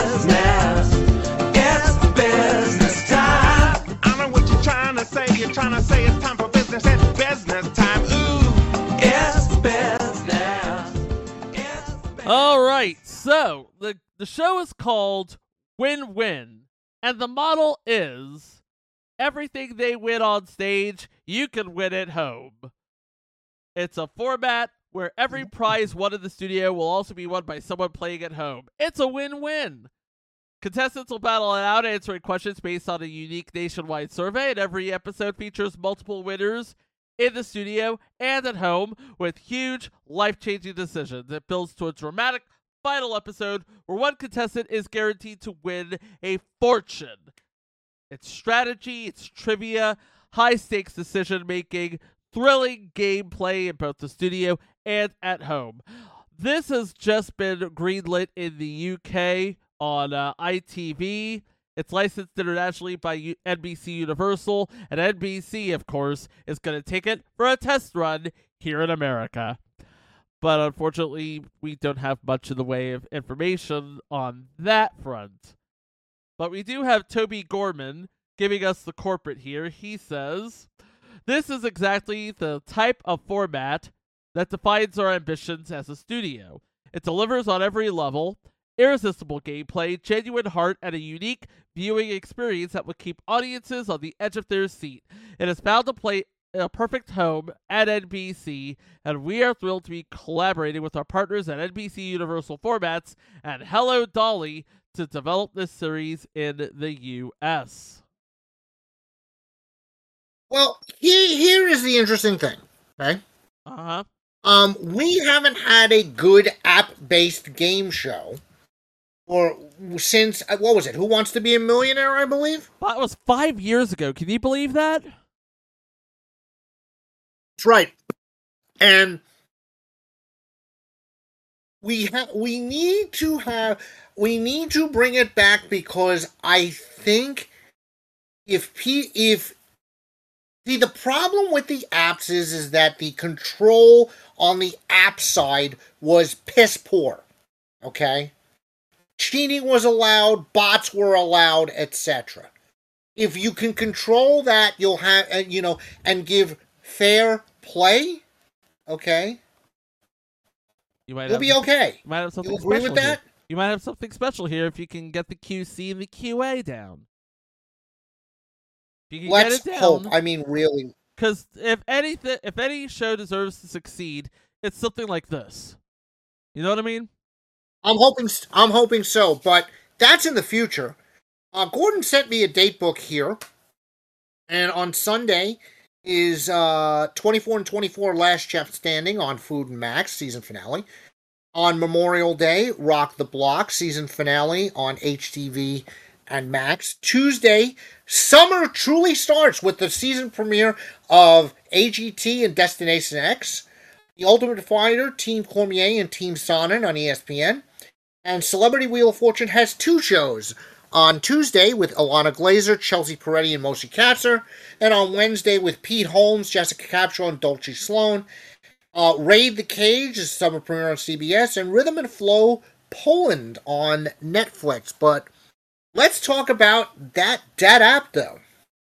business time. I know what you're trying to say. You're trying to say it's time for business. It's business time. Ooh, it's business. All right, so the show is called Win-Win, and the model is everything they win on stage, you can win at home. It's a format where every prize won in the studio will also be won by someone playing at home. It's a win-win. Contestants will battle it out, answering questions based on a unique nationwide survey, and every episode features multiple winners in the studio and at home with huge, life-changing decisions. It builds to a dramatic final episode where one contestant is guaranteed to win a fortune. It's strategy, it's trivia, high-stakes decision-making, thrilling gameplay in both the studio and at home. This has just been greenlit in the UK on ITV. It's licensed internationally by NBC Universal, and NBC, of course, is going to take it for a test run here in America. But unfortunately, we don't have much in the way of information on that front. But we do have Toby Gorman giving us the corporate here. He says, "This is exactly the type of format that defines our ambitions as a studio. It delivers on every level, irresistible gameplay, genuine heart, and a unique viewing experience that will keep audiences on the edge of their seat. It is bound to play a perfect home at NBC, and we are thrilled to be collaborating with our partners at NBC Universal Formats and Hello Dolly to develop this series in the U.S. Well, here is the interesting thing, okay? We haven't had a good app-based game show since, what was it, Who Wants to Be a Millionaire, I believe? That was 5 years ago. Can you believe that? That's right. And we need to bring it back, because I think See, the problem with the apps is that the control on the app side was piss poor, okay? Cheating was allowed, bots were allowed, etc. If you can control that, you'll have, and give fair play, okay? You'll be okay. You might have something you agree special with that? Here. You might have something special here if you can get the QC and the QA down. Let's hope. I mean, really. Because if any show deserves to succeed, it's something like this. You know what I mean? I'm hoping so, but that's in the future. Gordon sent me a date book here, and on Sunday is 24 and 24 Last Chef Standing on Food and Max season finale. On Memorial Day, Rock the Block season finale on HTV and Max. Tuesday, summer truly starts with the season premiere of AGT and Destination X, The Ultimate Fighter, Team Cormier and Team Sonnen on ESPN, and Celebrity Wheel of Fortune has 2 shows. On Tuesday with Alana Glazer, Chelsea Peretti, and Moshi Katzer, and on Wednesday with Pete Holmes, Jessica Capshaw, and Dulce Sloan. Raid the Cage is summer premiere on CBS, and Rhythm and Flow Poland on Netflix. But let's talk about that app, though.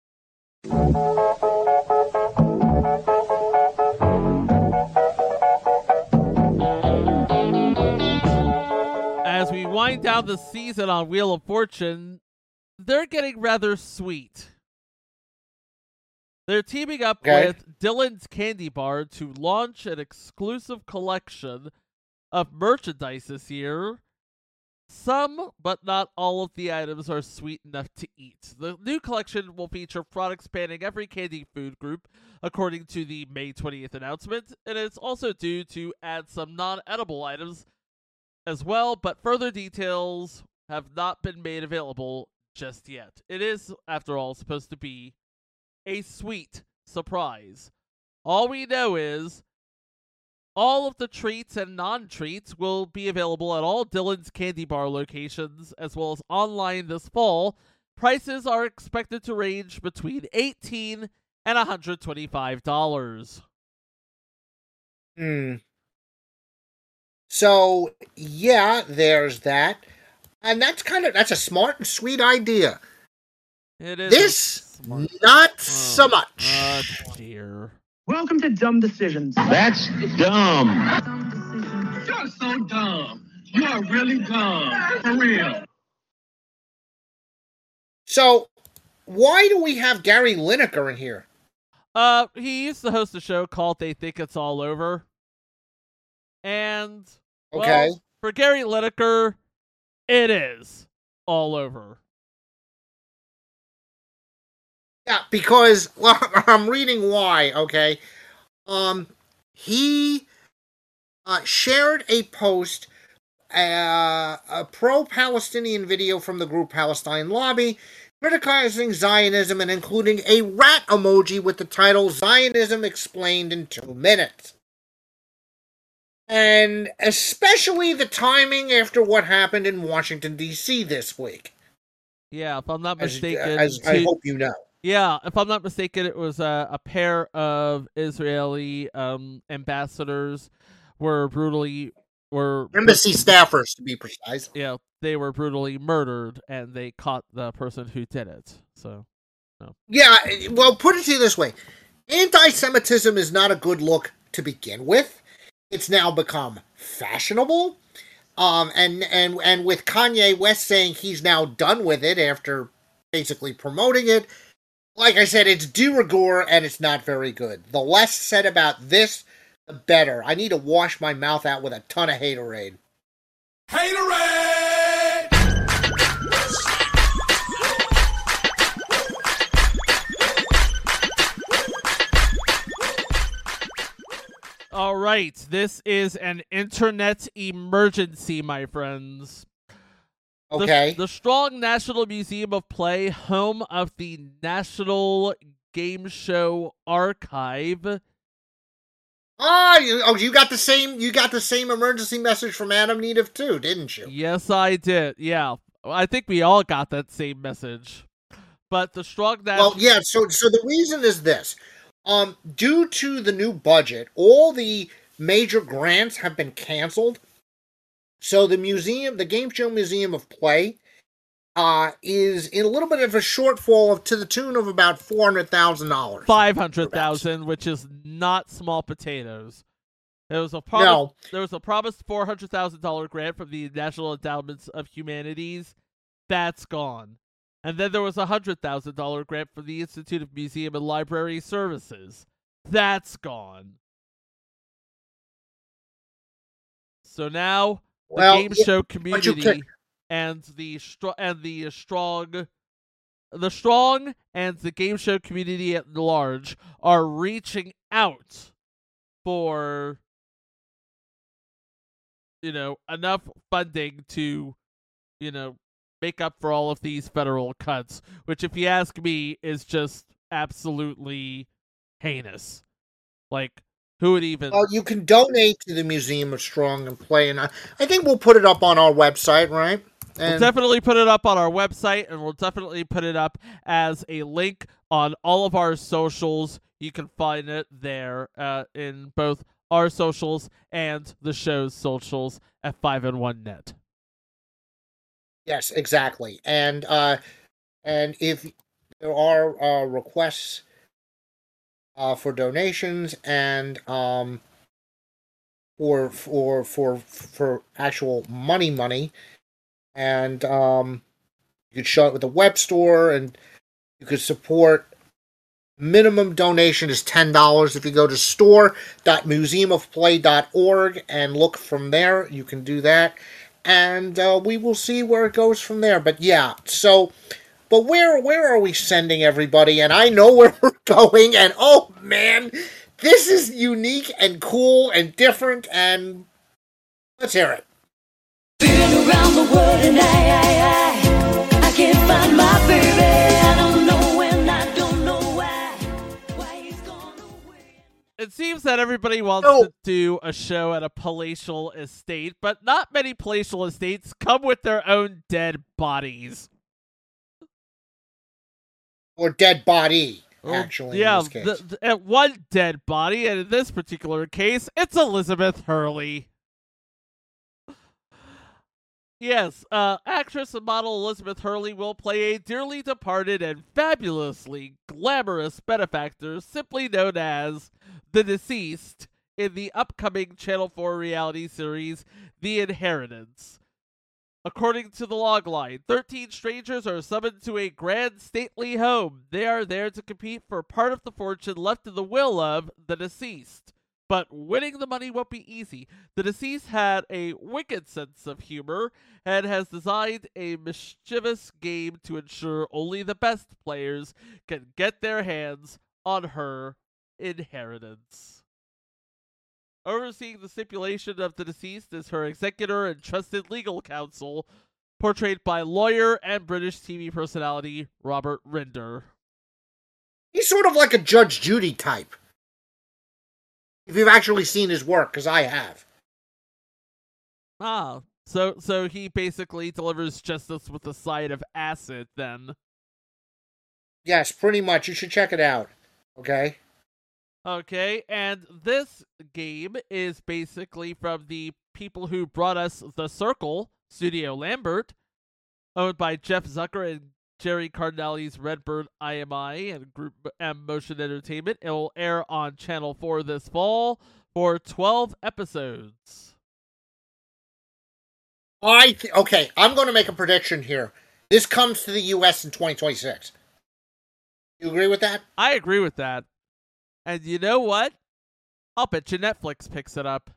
As we wind down the season on Wheel of Fortune, they're getting rather sweet. They're teaming up with Dylan's Candy Bar to launch an exclusive collection of merchandise this year. Some, but not all of the items are sweet enough to eat. The new collection will feature products spanning every candy food group, according to the May 20th announcement, and it's also due to add some non-edible items as well, but further details have not been made available just yet. It is, after all, supposed to be a sweet surprise. All we know is all of the treats and non-treats will be available at all Dylan's Candy Bar locations, as well as online this fall. Prices are expected to range between $18 and $125. So, yeah, there's that. And that's a smart and sweet idea. It is. This, not so much. Oh, dear. Welcome to Dumb Decisions. That's dumb. You're so dumb. You're really dumb. For real. So, why do we have Gary Lineker in here? He used to host a show called They Think It's All Over. And, well, for Gary Lineker, it is all over. Yeah, because, well, I'm reading why, okay? He shared a post a pro-Palestinian video from the group Palestine Lobby criticizing Zionism and including a rat emoji with the title Zionism Explained in 2 Minutes. And especially the timing after what happened in Washington, D.C. this week. Yeah, if I'm not mistaken. As I hope you know. Yeah, if I'm not mistaken, it was a pair of Israeli ambassadors were embassy staffers, to be precise. Yeah, they were brutally murdered, and they caught the person who did it. So, no. Yeah, well, put it to you this way: anti-Semitism is not a good look to begin with. It's now become fashionable, and with Kanye West saying he's now done with it after basically promoting it. Like I said, it's de rigueur, and it's not very good. The less said about this, the better. I need to wash my mouth out with a ton of haterade. Haterade! All right, this is an internet emergency, my friends. Okay. The Strong National Museum of Play, home of the National Game Show Archive. You got the same emergency message from Adam Nedev too, didn't you? Yes, I did. Yeah, I think we all got that same message. But the Strong National... Well, yeah. So the reason is this: due to the new budget, all the major grants have been canceled. So the Game Show Museum of Play, is in a little bit of a shortfall to the tune of about $400,000. $500,000, which is not small potatoes. There was a promised $400,000 grant from the National Endowments of Humanities. That's gone. And then there was a $100,000 grant from the Institute of Museum and Library Services. That's gone. So now the game show community and the strong and the game show community at large are reaching out for enough funding to make up for all of these federal cuts, which, if you ask me, is just absolutely heinous. Like, who would even... Well, you can donate to the Museum of Strong and Play, and I think we'll put it up on our website, right? We'll definitely put it up on our website, and we'll definitely put it up as a link on all of our socials. You can find it there in both our socials and the show's socials at 5and1net. Yes, exactly. And if there are requests for donations and for actual money, and you could show it with the web store, and you could support. Minimum donation is $10. If you go to store.museumofplay.org and look from there, you can do that. And we will see where it goes from there. But yeah, but where are we sending everybody? And I know where we're going, and oh man, this is unique and cool and different, and let's hear it. Been around the world and I can't find my baby. I don't know when, I don't know why he's gone away. It seems that everybody wants to do a show at a palatial estate, but not many palatial estates come with their own dead bodies. Or dead body, actually, yeah, in this case. One dead body, and in this particular case, it's Elizabeth Hurley. Yes, actress and model Elizabeth Hurley will play a dearly departed and fabulously glamorous benefactor simply known as the Deceased in the upcoming Channel 4 reality series, The Inheritance. According to the logline, 13 strangers are summoned to a grand stately home. They are there to compete for part of the fortune left in the will of the deceased. But winning the money won't be easy. The deceased had a wicked sense of humor and has designed a mischievous game to ensure only the best players can get their hands on her inheritance. Overseeing the stipulation of the deceased is her executor and trusted legal counsel, portrayed by lawyer and British TV personality Robert Rinder. He's sort of like a Judge Judy type. If you've actually seen his work, because I have. Ah, so he basically delivers justice with a side of acid, then. Yes, pretty much. You should check it out. Okay? Okay, and this game is basically from the people who brought us The Circle, Studio Lambert, owned by Jeff Zucker and Jerry Cardinelli's Redbird IMI and Group M Motion Entertainment. It will air on Channel 4 this fall for 12 episodes. Okay, I'm going to make a prediction here. This comes to the U.S. in 2026. You agree with that? I agree with that. And you know what? I'll bet you Netflix picks it up.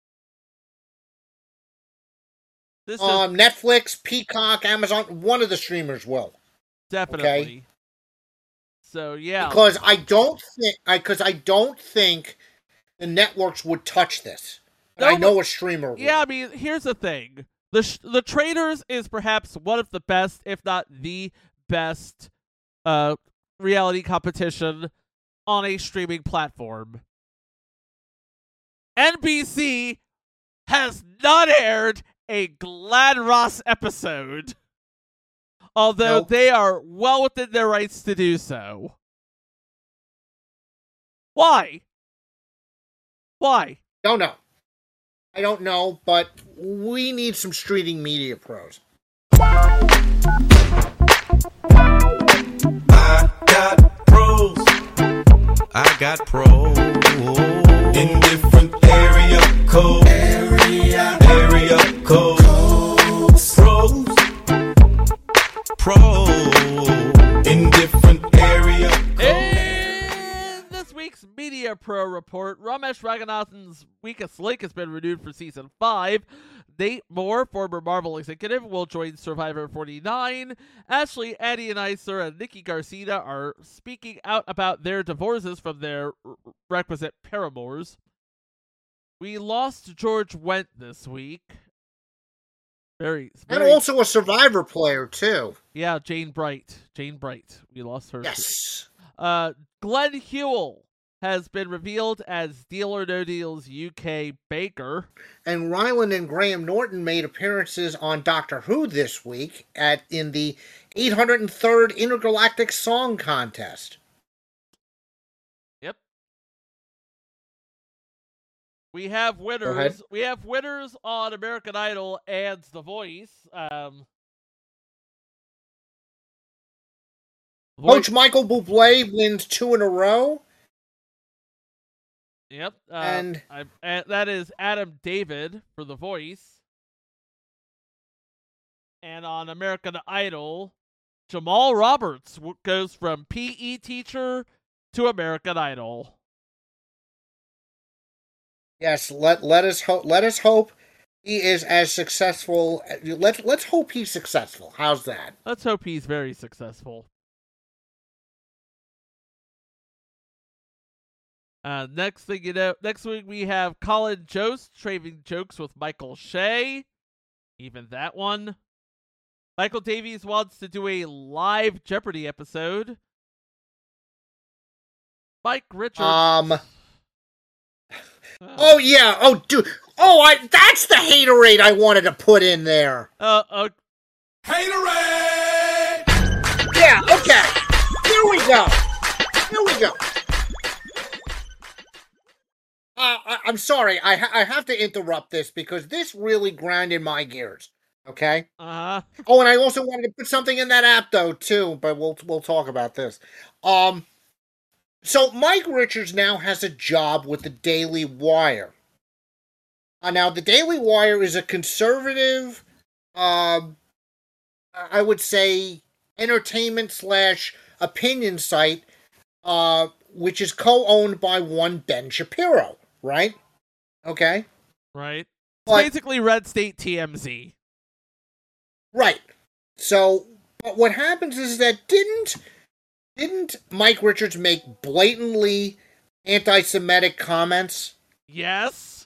Netflix, Peacock, Amazon, one of the streamers will. Definitely. Okay? So yeah. Because I don't think the networks would touch this. But I know a streamer would. Yeah, I mean, here's the thing. The Traitors is perhaps one of the best, if not the best, reality competition on a streaming platform. NBC has not aired a Glad Ross episode, although they are well within their rights to do so. Why? Don't know. I don't know, but we need some streaming media pros. I got pros. I got pros in different area codes. Area codes. Pros in different area codes. In this week's Media Pro Report, Ramesh Ranganathan's Weakest Link has been renewed for Season 5. Nate Moore, former Marvel executive, will join Survivor 49. Ashley, Annie and Iser, and Nikki Garcia are speaking out about their divorces from their requisite paramours. We lost George Wendt this week. Very And also a Survivor player, too. Yeah, Jane Bright. We lost her. Yes. Glenn Hewell has been revealed as Deal or No Deal's UK Baker. And Ryland and Graham Norton made appearances on Doctor Who this week in the 803rd Intergalactic Song Contest. Yep. We have winners. We have winners on American Idol and The Voice. Coach Michael Bublé wins 2 in a row. Yep. And that is Adam David for The Voice. And on American Idol, Jamal Roberts goes from PE teacher to American Idol. Yes, let us hope he is as successful. Let's hope he's successful. How's that? Let's hope he's very successful. Next thing you know, next week we have Colin Jost trading jokes with Michael Shea. Even that one. Michael Davies wants to do a live Jeopardy episode. Mike Richards. Oh yeah. Oh dude. Oh, that's the haterade I wanted to put in there. Haterade. Yeah. Okay. Here we go. I'm sorry. I have to interrupt this because this really grinded my gears. Okay. Oh, and I also wanted to put something in that app though too, but we'll talk about this. So Mike Richards now has a job with the Daily Wire. Now the Daily Wire is a conservative, I would say, entertainment/opinion site, which is co-owned by one Ben Shapiro. Right? Okay. Right. It's basically Red State TMZ. Right. So, but what happens is that didn't Mike Richards make blatantly anti-Semitic comments? Yes.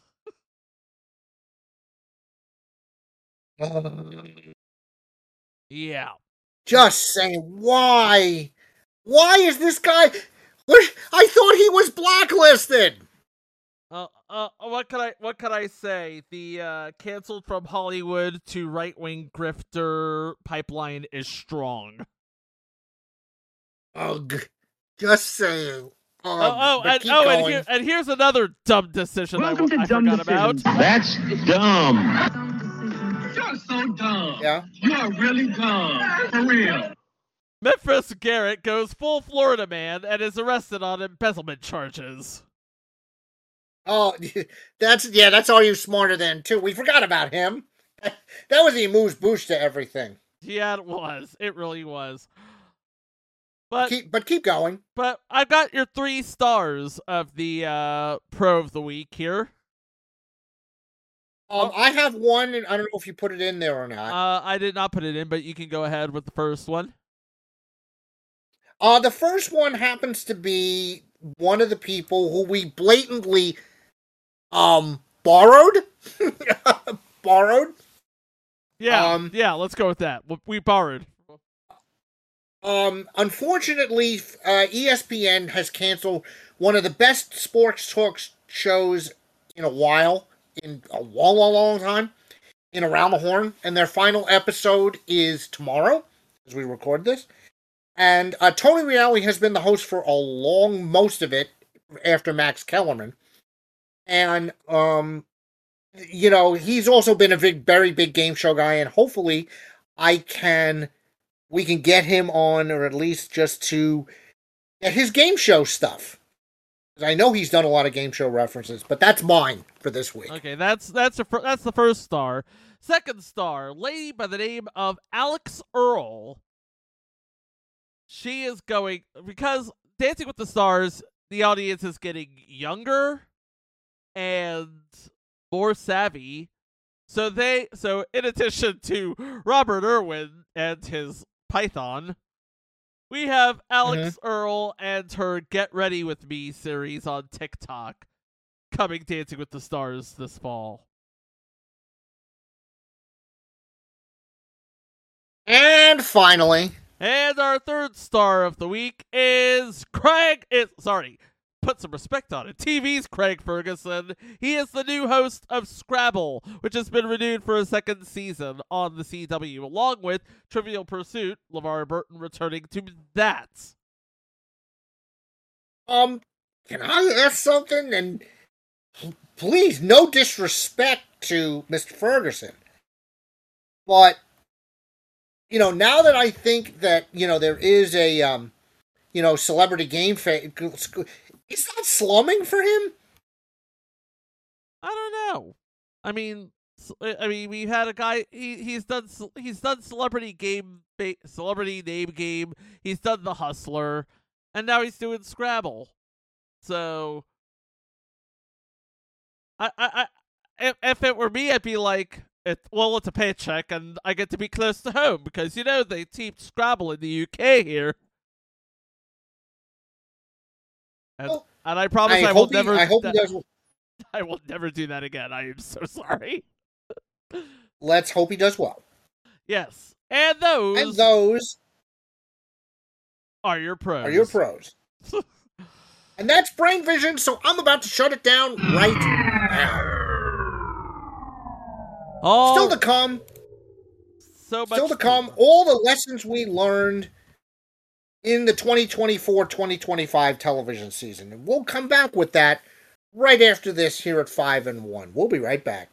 Yeah. Just saying, why? Why is this guy? I thought he was blacklisted. What can I say? The canceled from Hollywood to right-wing grifter pipeline is strong. Ugh. Just saying. And here's another dumb decision I forgot about. That's dumb. You're so dumb. Yeah. You are really dumb. For real. Memphis Garrett goes full Florida man and is arrested on embezzlement charges. Oh, that's all you smarter than too. We forgot about him. That was the amuse bouche to everything. Yeah, it was. It really was. But keep going. But I've got your 3 stars of the Pro of the Week here. I have one, and I don't know if you put it in there or not. I did not put it in, but you can go ahead with the first one. The first one happens to be one of the people who we blatantly borrowed. Borrowed? Yeah, yeah, let's go with that. We borrowed. Unfortunately, ESPN has canceled one of the best sports talk shows in a while, in a long time, in Around the Horn, and their final episode is tomorrow, as we record this. And Tony Reali has been the host for most of it, after Max Kellerman. And, he's also been a very big game show guy, and hopefully we can get him on, or at least just to get his game show stuff. I know he's done a lot of game show references, but that's mine for this week. Okay, that's the first star. Second star, lady by the name of Alex Earl. She is going, because Dancing with the Stars, the audience is getting younger and more savvy. So in addition to Robert Irwin and his Python, we have Alex Earl and her Get Ready With Me series on TikTok coming Dancing with the Stars this fall. And finally, and our third star of the week is put some respect on it, TV's Craig Ferguson. He is the new host of Scrabble, which has been renewed for a second season on the CW, along with Trivial Pursuit, LeVar Burton returning to that. Can I ask something? And please, no disrespect to Mr. Ferguson, but now that I think that there is a celebrity game is that slumming for him? I don't know. I mean, we've had a guy. He's done celebrity name game. He's done The Hustler, and now he's doing Scrabble. So, if it were me, I'd be like, it's a paycheck, and I get to be close to home because they teach Scrabble in the UK here. And I promise I will never. I hope he does. I will never do that again. I am so sorry. Let's hope he does well. Yes, and those are your pros. And that's Brain Vision. So I'm about to shut it down right now. Still to come. Still to come. All the lessons we learned in the 2024-2025 television season. And we'll come back with that right after this here at 5 and 1. We'll be right back.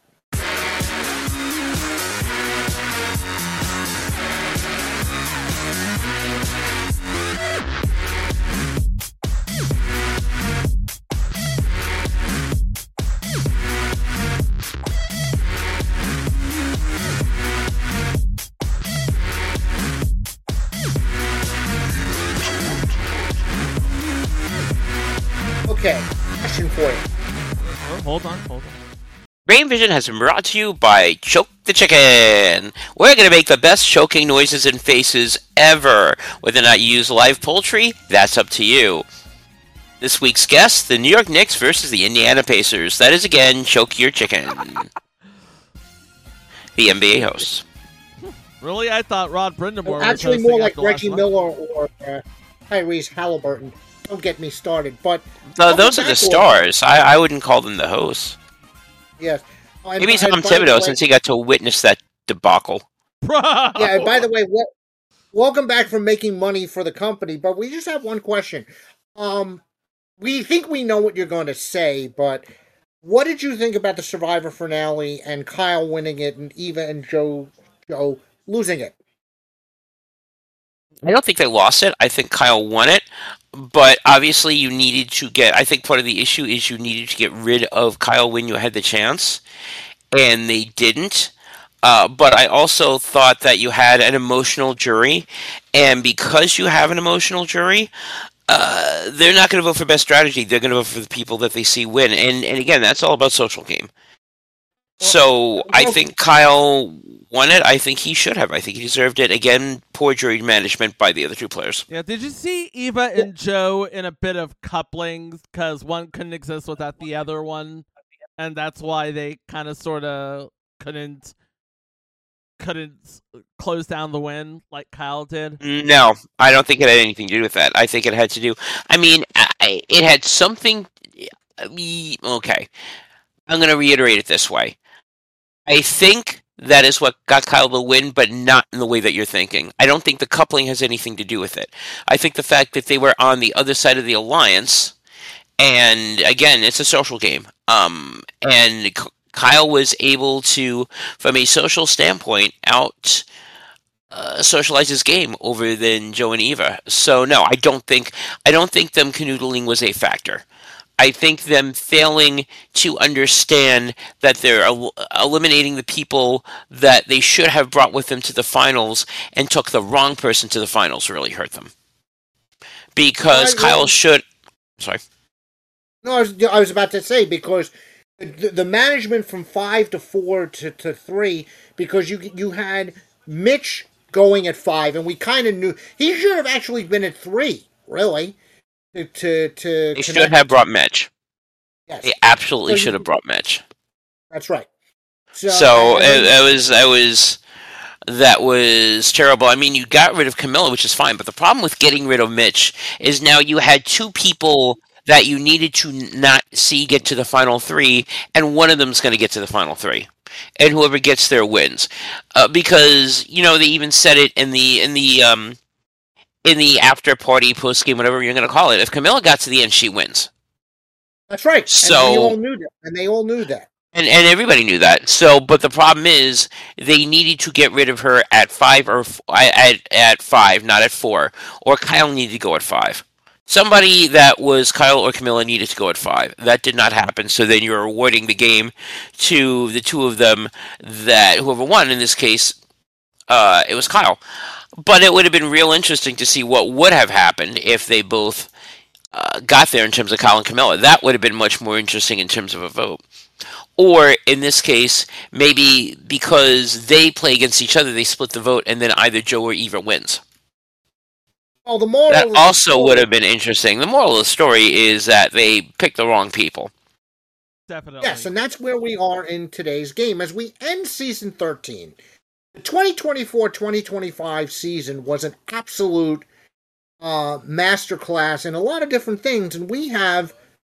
Okay, question for you. Hold on. Brain Vision has been brought to you by Choke the Chicken. We're going to make the best choking noises and faces ever. Whether or not you use live poultry, that's up to you. This week's guest, the New York Knicks versus the Indiana Pacers. That is, again, Choke Your Chicken. the NBA hosts. Really? I thought Rod Brindamore was Actually, hosting more like after last Reggie month. Miller or Tyrese Halliburton. Don't get me started. But Those are the stars. I wouldn't call them the hosts. Yes. And- Maybe Tom and by the Thibodeau, way- since he got to witness that debacle. Yeah, and by the way, welcome back from making money for the company, but we just have one question. We think we know what you're going to say, but what did you think about the Survivor finale and Kyle winning it and Eva and Joe losing it? I don't think they lost it. I think Kyle won it. But obviously you needed to get... I think part of the issue is you needed to get rid of Kyle when you had the chance. And they didn't. But I also thought that you had an emotional jury. And because you have an emotional jury... they're not going to vote for best strategy. They're going to vote for the people that they see win. And again, that's all about social game. So I think Kyle won it. I think he should have. I think he deserved it. Again, poor jury management by the other two players. Yeah, did you see Eva and Joe in a bit of couplings because one couldn't exist without the other one, and that's why they kind of sort of couldn't close down the win like Kyle did? No, I don't think it had anything to do with that. I think it had to do... I mean, it had something... Okay. I'm going to reiterate it this way. I think that is what got Kyle the win, but not in the way that you're thinking. I don't think the coupling has anything to do with it. I think the fact that they were on the other side of the alliance, and again, it's a social game. And Kyle was able to, from a social standpoint, socialize his game over than Joe and Eva. So no, I don't think them canoodling was a factor. I think them failing to understand that they're eliminating the people that they should have brought with them to the finals and took the wrong person to the finals really hurt them. Because Kyle should... Sorry. No, I was about to say, because the management from 5 to 4 to 3, because you had Mitch going at 5, and we kind of knew... He should have actually been at 3, really. They should have brought Mitch. Yes. They absolutely should have brought Mitch. That's right. So that was terrible. I mean, you got rid of Camilla, which is fine, but the problem with getting rid of Mitch is now you had two people that you needed to not see get to the final 3, and one of them's going to get to the final 3. And whoever gets there wins. Because, they even said it in the after party, post game, whatever you're going to call it. If Camilla got to the end, she wins. That's right. So and they all knew that. And everybody knew that. So, but the problem is they needed to get rid of her at 5 or at 5, not at 4. Or Kyle needed to go at 5. Somebody that was Kyle or Camilla needed to go at 5. That did not happen. So then you're awarding the game to the two of them that whoever won. In this case, it was Kyle. But it would have been real interesting to see what would have happened if they both got there in terms of Kyle and Camilla. That would have been much more interesting in terms of a vote. Or, in this case, maybe because they play against each other, they split the vote, and then either Joe or Eva wins. Well, the moral that also would have been interesting. The moral of the story is that they picked the wrong people. Definitely. Yes, and that's where we are in today's game. As we end Season 13, the 2024-2025 season was an absolute masterclass in a lot of different things, and we have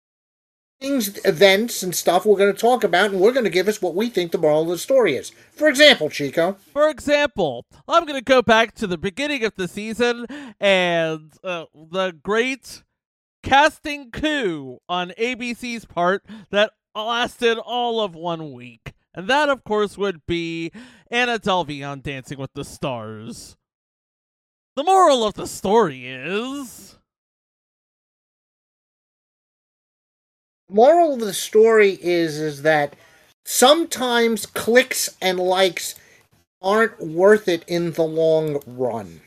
events and stuff we're going to talk about, and we're going to give us what we think the moral of the story is. For example, Chico. For example, I'm going to go back to the beginning of the season and the great casting coup on ABC's part that lasted all of 1 week. And that, of course, would be Anna Delvey on Dancing with the Stars. The moral of the story is... Moral of the story is that sometimes clicks and likes aren't worth it in the long run.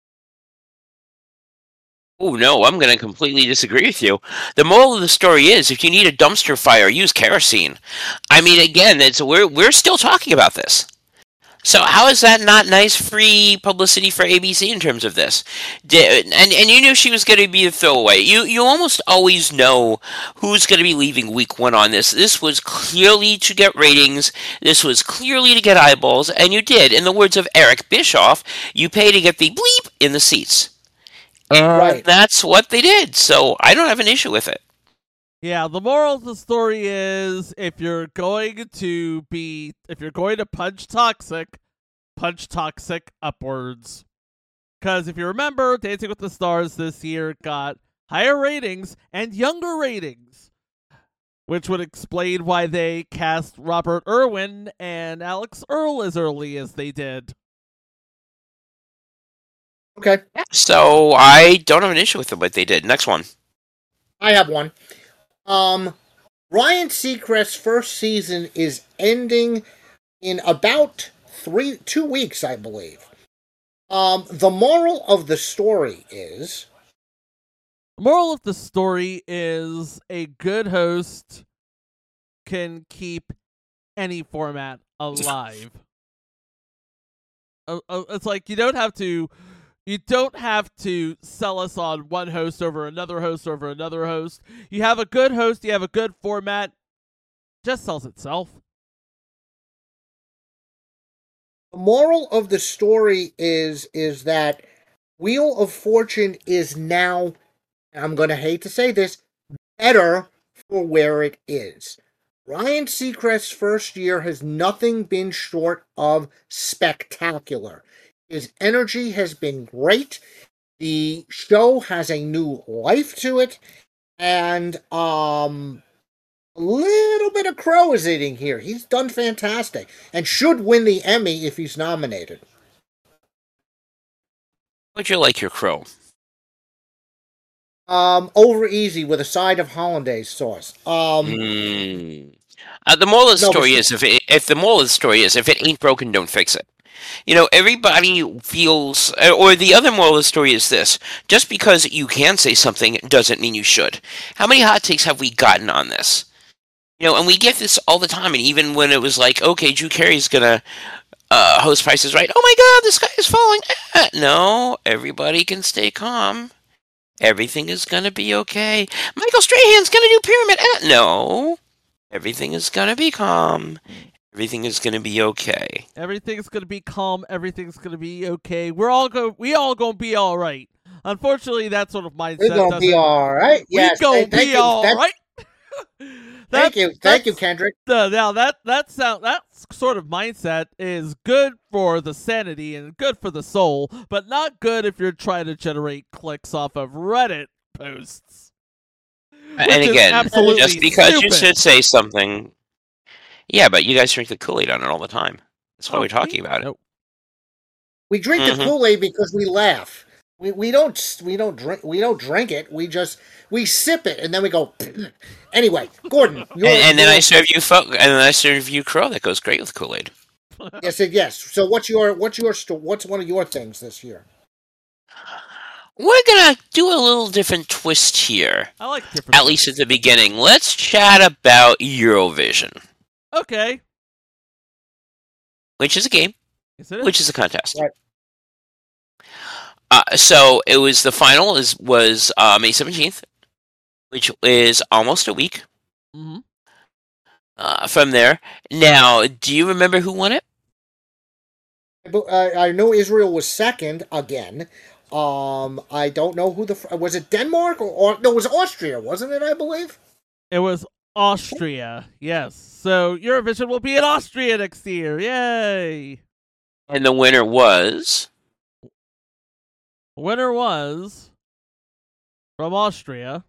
Oh, no, I'm going to completely disagree with you. The moral of the story is, if you need a dumpster fire, use kerosene. I mean, again, we're still talking about this. So how is that not nice free publicity for ABC in terms of this? And you knew she was going to be a throwaway. You almost always know who's going to be leaving week one on this. This was clearly to get ratings. This was clearly to get eyeballs, and you did. In the words of Eric Bischoff, you pay to get the bleep in the seats. And that's what they did. So I don't have an issue with it. Yeah, the moral of the story is if you're going to punch toxic upwards. Because if you remember, Dancing with the Stars this year got higher ratings and younger ratings, which would explain why they cast Robert Irwin and Alex Earle as early as they did. Okay. So I don't have an issue with what they did. Next one. I have one. Ryan Seacrest's first season is ending in about 2 weeks, I believe. The moral of the story is... The moral of the story is a good host can keep any format alive. It's like you don't have to sell us on one host over another host over another host. You have a good host, you have a good format, just sells itself. The moral of the story is that Wheel of Fortune is now, I'm going to hate to say this, better for where it is. Ryan Seacrest's first year has nothing been short of spectacular. His energy has been great. The show has a new life to it. And a little bit of crow is eating here. He's done fantastic. And should win the Emmy if he's nominated. Would you like your crow? Over easy with a side of hollandaise sauce. The moral of the story is if the moral of the story is if it ain't broken, don't fix it. You know, everybody feels, or the other moral of the story is this: just because you can say something doesn't mean you should. How many hot takes have we gotten on this? You know, and we get this all the time, and even when it was like, okay, Drew Carey's gonna host Price is Right. Oh my God, the sky is falling. No, everybody can stay calm. Everything is gonna be okay. Michael Strahan's gonna do Pyramid. No, everything is gonna be calm. Everything is going to be okay. Everything's going to be calm. Everything's going to be okay. We all going to be all right. Unfortunately, that sort of mindset We're going to be all right. Yes. We're going to be all right. Thank you, Kendrick. Now that sort of mindset is good for the sanity and good for the soul, but not good if you're trying to generate clicks off of Reddit posts. And again, just because you should say something. Yeah, but you guys drink the Kool-Aid on it all the time. That's why we're talking about it. We drink the Kool-Aid because we laugh. We don't drink it. We sip it and then we go. Anyway, Gordon. And then I serve you crow that goes great with Kool-Aid. Yes. So what's one of your things this year? We're gonna do a little different twist here. I like different. At least at the beginning. Let's chat about Eurovision. Okay. Which is a game. Yes, it is. Which is a contest. Right. So it was the final was May 17th, which is almost a week from there. Now, do you remember who won it? I know Israel was second again. I don't know who was it Denmark or no, it was Austria, wasn't it? I believe it was Austria. Yes. So Eurovision will be in Austria next year. Yay! And the winner was? From Austria,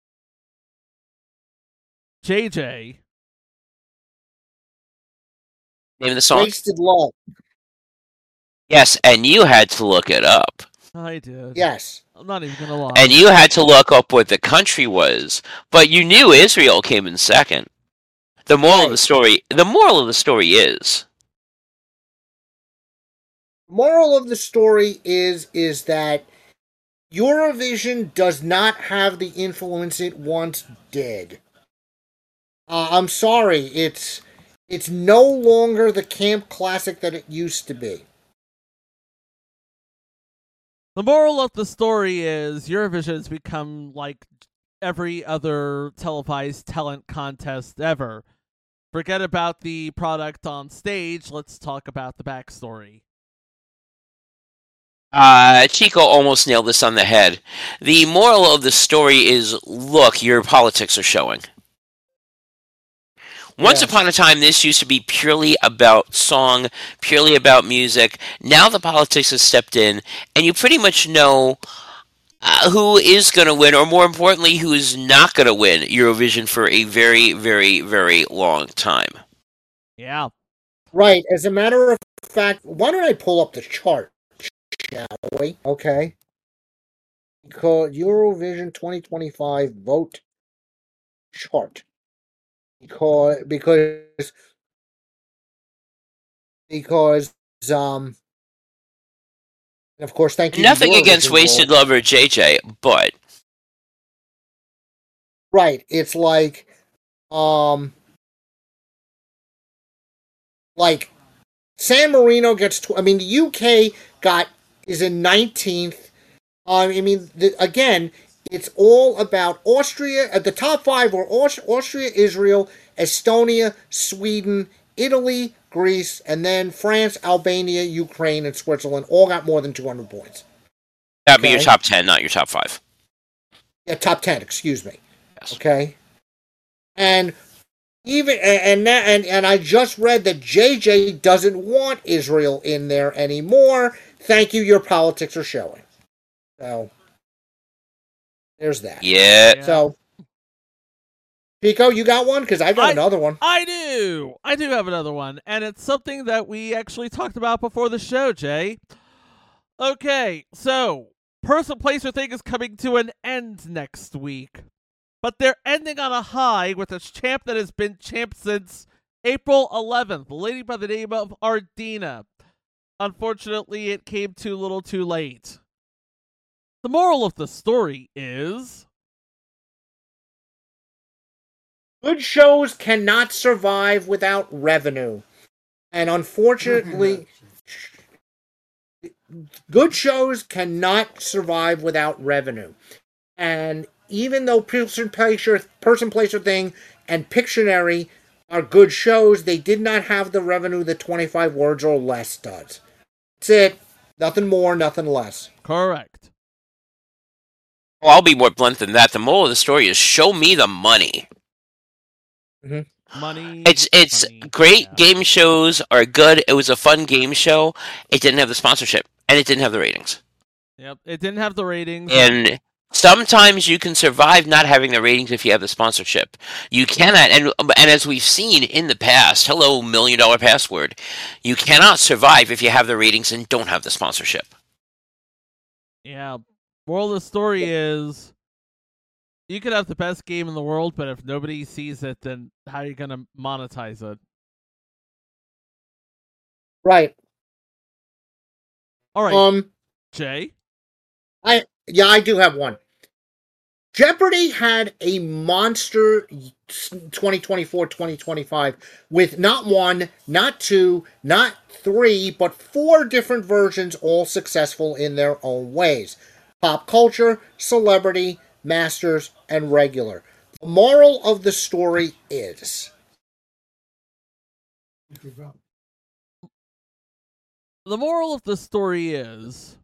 JJ. Name of the song? Wasted Love. Yes, and you had to look it up. I did. Yes. I'm not even gonna lie. And you had to look up what the country was, but you knew Israel came in second. The moral of the story is Moral of the story is that Eurovision does not have the influence it once did. I'm sorry, It's no longer the camp classic that it used to be. The moral of the story is Eurovision has become like every other televised talent contest ever. Forget about the product on stage. Let's talk about the backstory. Chico almost nailed this on the head. The moral of the story is, look, your politics are showing. Once upon a time, this used to be purely about song, purely about music. Now the politics has stepped in, and you pretty much know who is going to win, or more importantly, who is not going to win Eurovision for a very, very, very long time. Yeah. Right. As a matter of fact, why don't I pull up the chart, shall we? Okay. Because Eurovision 2025 vote chart. Because of course, thank you. Nothing against Wasted Love or JJ, but right, it's like San Marino gets. The UK is in 19th. Again, it's all about Austria. The top 5 were Austria, Israel, Estonia, Sweden, Italy, Greece, and then France, Albania, Ukraine, and Switzerland all got more than 200 points. That'd be your top 10, not your top 5. Yeah, top 10, excuse me. Yes. Okay. And I just read that JJ doesn't want Israel in there anymore. Thank you, your politics are showing. So, there's that. Yeah. So, Pico, you got one? Because I got another one. I do have another one, and it's something that we actually talked about before the show, Jay. Okay, so Person Placer thing is coming to an end next week, but they're ending on a high with a champ that has been champ since April 11th, a lady by the name of Ardina. Unfortunately, it came too little too late. The moral of the story is, good shows cannot survive without revenue. And unfortunately, good shows cannot survive without revenue. And even though Person Placer Thing and Pictionary are good shows, they did not have the revenue that 25 Words or Less does. That's it. Nothing more, nothing less. Correct. Well, I'll be more blunt than that. The moral of the story is show me the money. Mm-hmm. Money. It's great. Game shows are good. It was a fun game show. It didn't have the sponsorship, and it didn't have the ratings. Yep, it didn't have the ratings. And sometimes you can survive not having the ratings if you have the sponsorship. You cannot, and as we've seen in the past, hello, $1 Million Password, you cannot survive if you have the ratings and don't have the sponsorship. Yeah. Moral of the story is, you could have the best game in the world, but if nobody sees it, then how are you going to monetize it? Right. All right. Jay? I do have one. Jeopardy had a monster 2024-2025 with not 1, not 2, not 3, but 4 different versions, all successful in their own ways. Pop culture, celebrity, masters, and regular. The moral of the story is, the moral of the story is,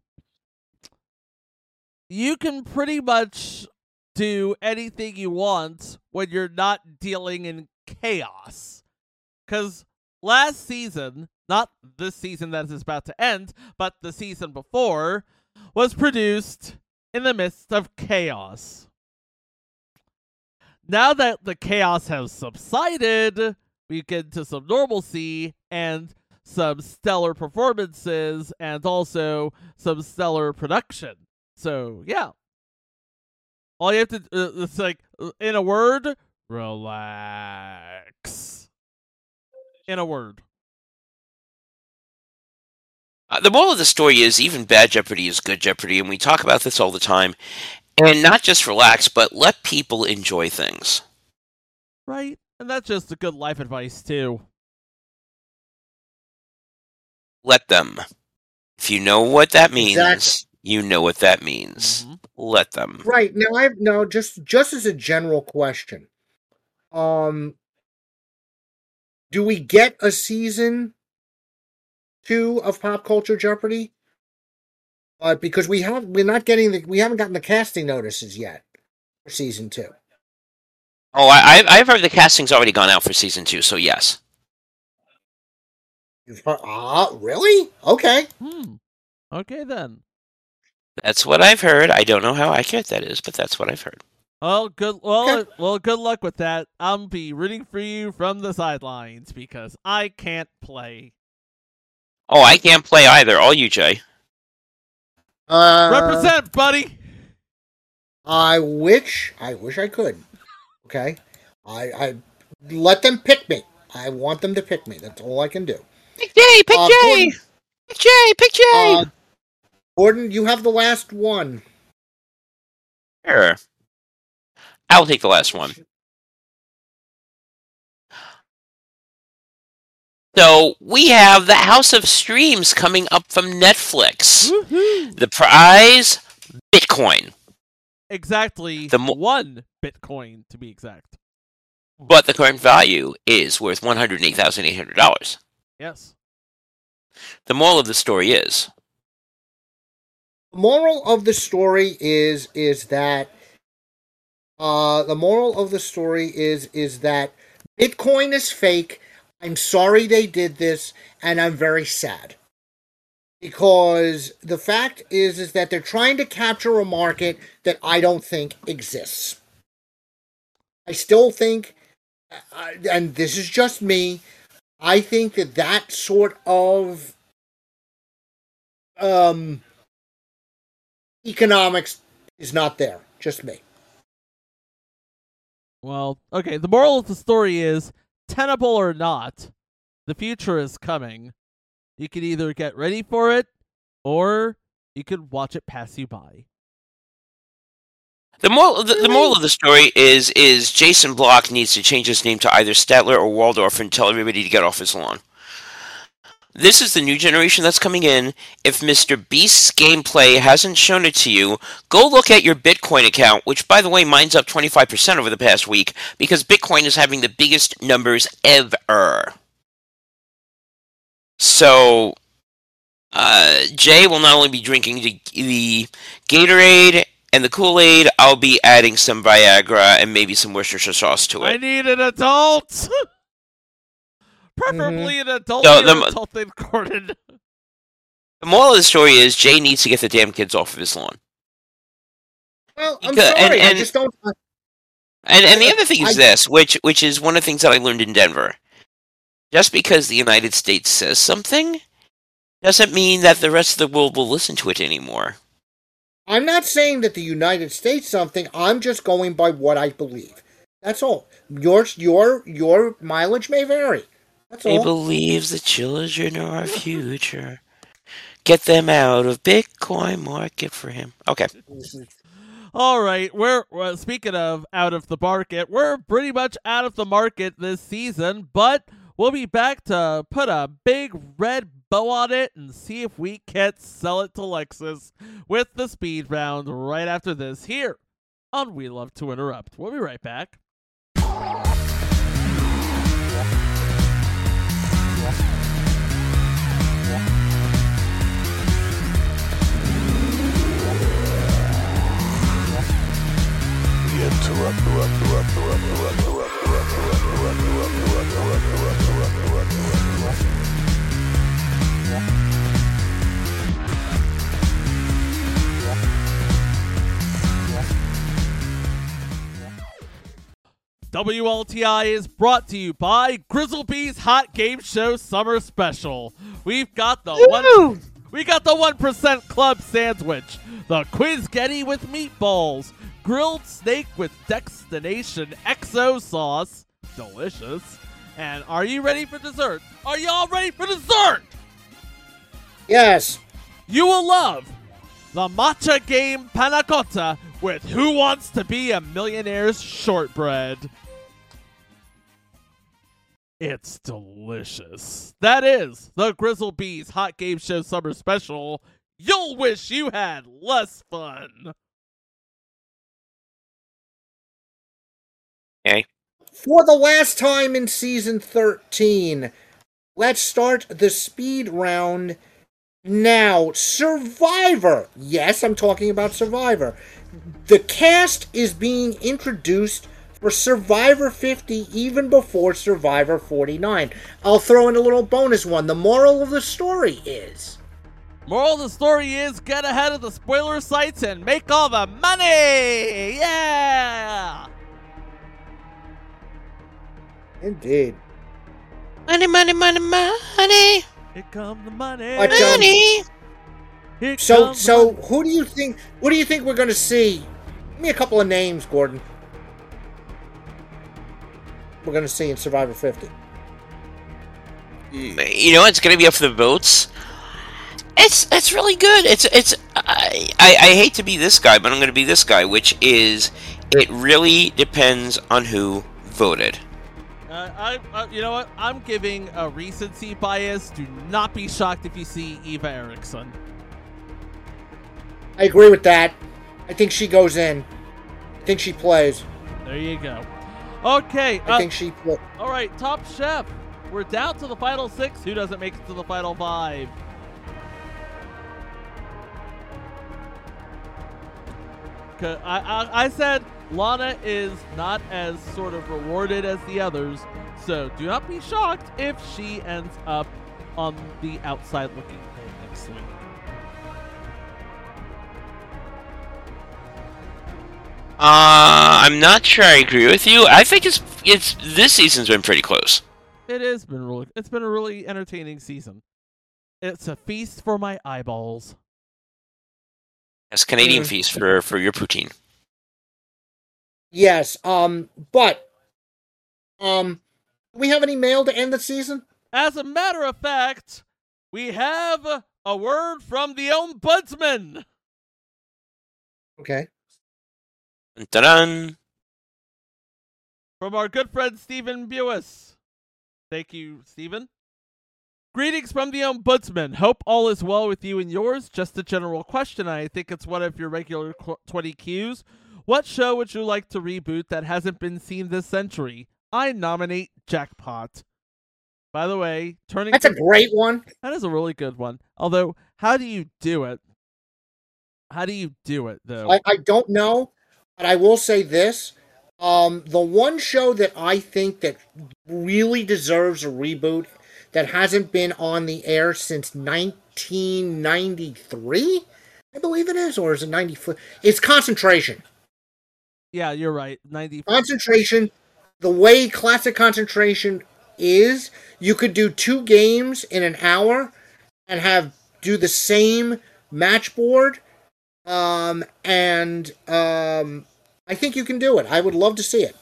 you can pretty much do anything you want when you're not dealing in chaos. Because last season, not this season that is about to end, but the season before, was produced in the midst of chaos. Now that the chaos has subsided, we get into some normalcy and some stellar performances and also some stellar production. So, yeah. All you have to, it's like, in a word, relax. In a word. The moral of the story is even bad Jeopardy is good Jeopardy, and we talk about this all the time. And not just relax, but let people enjoy things. Right? And that's just a good life advice, too. Let them. If you know what that means, Exactly. you know what that means. Let them. Right now, just as a general question, do we get a season 2 of Pop Culture Jeopardy? Because we haven't gotten the casting notices yet for season 2. Oh, I've heard the casting's already gone out for season 2, so yes. You've heard? Really? Okay. Okay then. That's what I've heard. I don't know how accurate that is, but that's what I've heard. Well, good luck with that. I'll be rooting for you from the sidelines because I can't play. Oh, I can't play either. All you, Jay. Represent, buddy. I wish I could. Okay, I let them pick me. I want them to pick me. That's all I can do. Pick Jay. Pick Jay. Gordon, Pick Jay. Pick Jay. Gordon, you have the last one. Sure. I'll take the last one. So we have the House of Streams coming up from Netflix. Woo-hoo. The prize, Bitcoin. Exactly 1 Bitcoin to be exact. But the current value is worth $108,800. Yes. The moral of the story is. The moral of the story is that Bitcoin is fake. I'm sorry they did this, and I'm very sad. Because the fact is that they're trying to capture a market that I don't think exists. I still think, and this is just me, I think that sort of economics is not there. Just me. Well, okay, the moral of the story is, tenable or not, the future is coming. You can either get ready for it, or you could watch it pass you by. The moral of the story is Jason Block needs to change his name to either Statler or Waldorf and tell everybody to get off his lawn. This is the new generation that's coming in. If Mr. Beast's gameplay hasn't shown it to you, go look at your Bitcoin account, which, by the way, mine's up 25% over the past week, because Bitcoin is having the biggest numbers ever. So, Jay will not only be drinking the Gatorade and the Kool-Aid, I'll be adding some Viagra and maybe some Worcestershire sauce to it. I need an adult! Preferably an adult than Gordon. The moral of the story is Jay needs to get the damn kids off of his lawn. Well, I'm sorry, I just don't... And the other thing is this, which is one of the things that I learned in Denver. Just because the United States says something, doesn't mean that the rest of the world will listen to it anymore. I'm not saying that the United States something, I'm just going by what I believe. That's all. Your mileage may vary. That's all. He believes the children are our future. Get them out of Bitcoin market for him. Okay. All right, we're speaking of out of the market, we're pretty much out of the market this season, but we'll be back to put a big red bow on it and see if we can't sell it to Lexus with the speed round right after this here on We Love to Interrupt. We'll be right back. WLTI is brought to you by Grizzlebee's Hot Game Show Summer Special. We've got the 1% Club Sandwich, the Quizgetti with meatballs, grilled steak with Destination XO sauce, delicious. And are you ready for dessert? Are y'all ready for dessert? Yes. You will love the matcha game panna cotta with Who Wants to Be a Millionaire's shortbread. It's delicious. That is the Grizzle Bees Hot Game Show Summer Special. You'll wish you had less fun. Okay. For the last time in season 13, let's start the speed round now. Survivor. Yes, I'm talking about Survivor. The cast is being introduced for Survivor 50 even before Survivor 49. I'll throw in a little bonus one. The moral of the story is... Moral of the story is get ahead of the spoiler sites and make all the money! Yeah! Indeed. Money, money, money, money. Here come the money. Money. So who do you think we're going to see? Give me a couple of names, Gordon. We're going to see in Survivor 50. You know, it's going to be up for the votes. It's really good. I hate to be this guy, but I'm going to be this guy, which is it really depends on who voted. You know what? I'm giving a recency bias. Do not be shocked if you see Eva Eriksson. I agree with that. I think she goes in. I think she plays. There you go. Okay. I think she plays. All right, Top Chef. We're down to the final 6. Who doesn't make it to the final 5? I said Lana is not as sort of rewarded as the others, so do not be shocked if she ends up on the outside looking in next week. I'm not sure I agree with you. I think it's this season's been pretty close. It's been a really entertaining season. It's a feast for my eyeballs. It's Canadian feast for your poutine. Yes, but do we have any mail to end the season? As a matter of fact, we have a word from the Ombudsman. Okay. Dun-dun. From our good friend Stephen Buis. Thank you, Stephen. Greetings from the Ombudsman. Hope all is well with you and yours. Just a general question. I think it's one of your regular 20 Qs. What show would you like to reboot that hasn't been seen this century? I nominate Jackpot. By the way, That's a great one. That is a really good one. Although, how do you do it? How do you do it, though? I don't know, but I will say this. The one show that I think that really deserves a reboot that hasn't been on the air since 1993, I believe it is, or is it 94? It's Concentration. Yeah, you're right. 94. Concentration, the way classic Concentration is, you could do 2 games in an hour and do the same match board, I think you can do it. I would love to see it.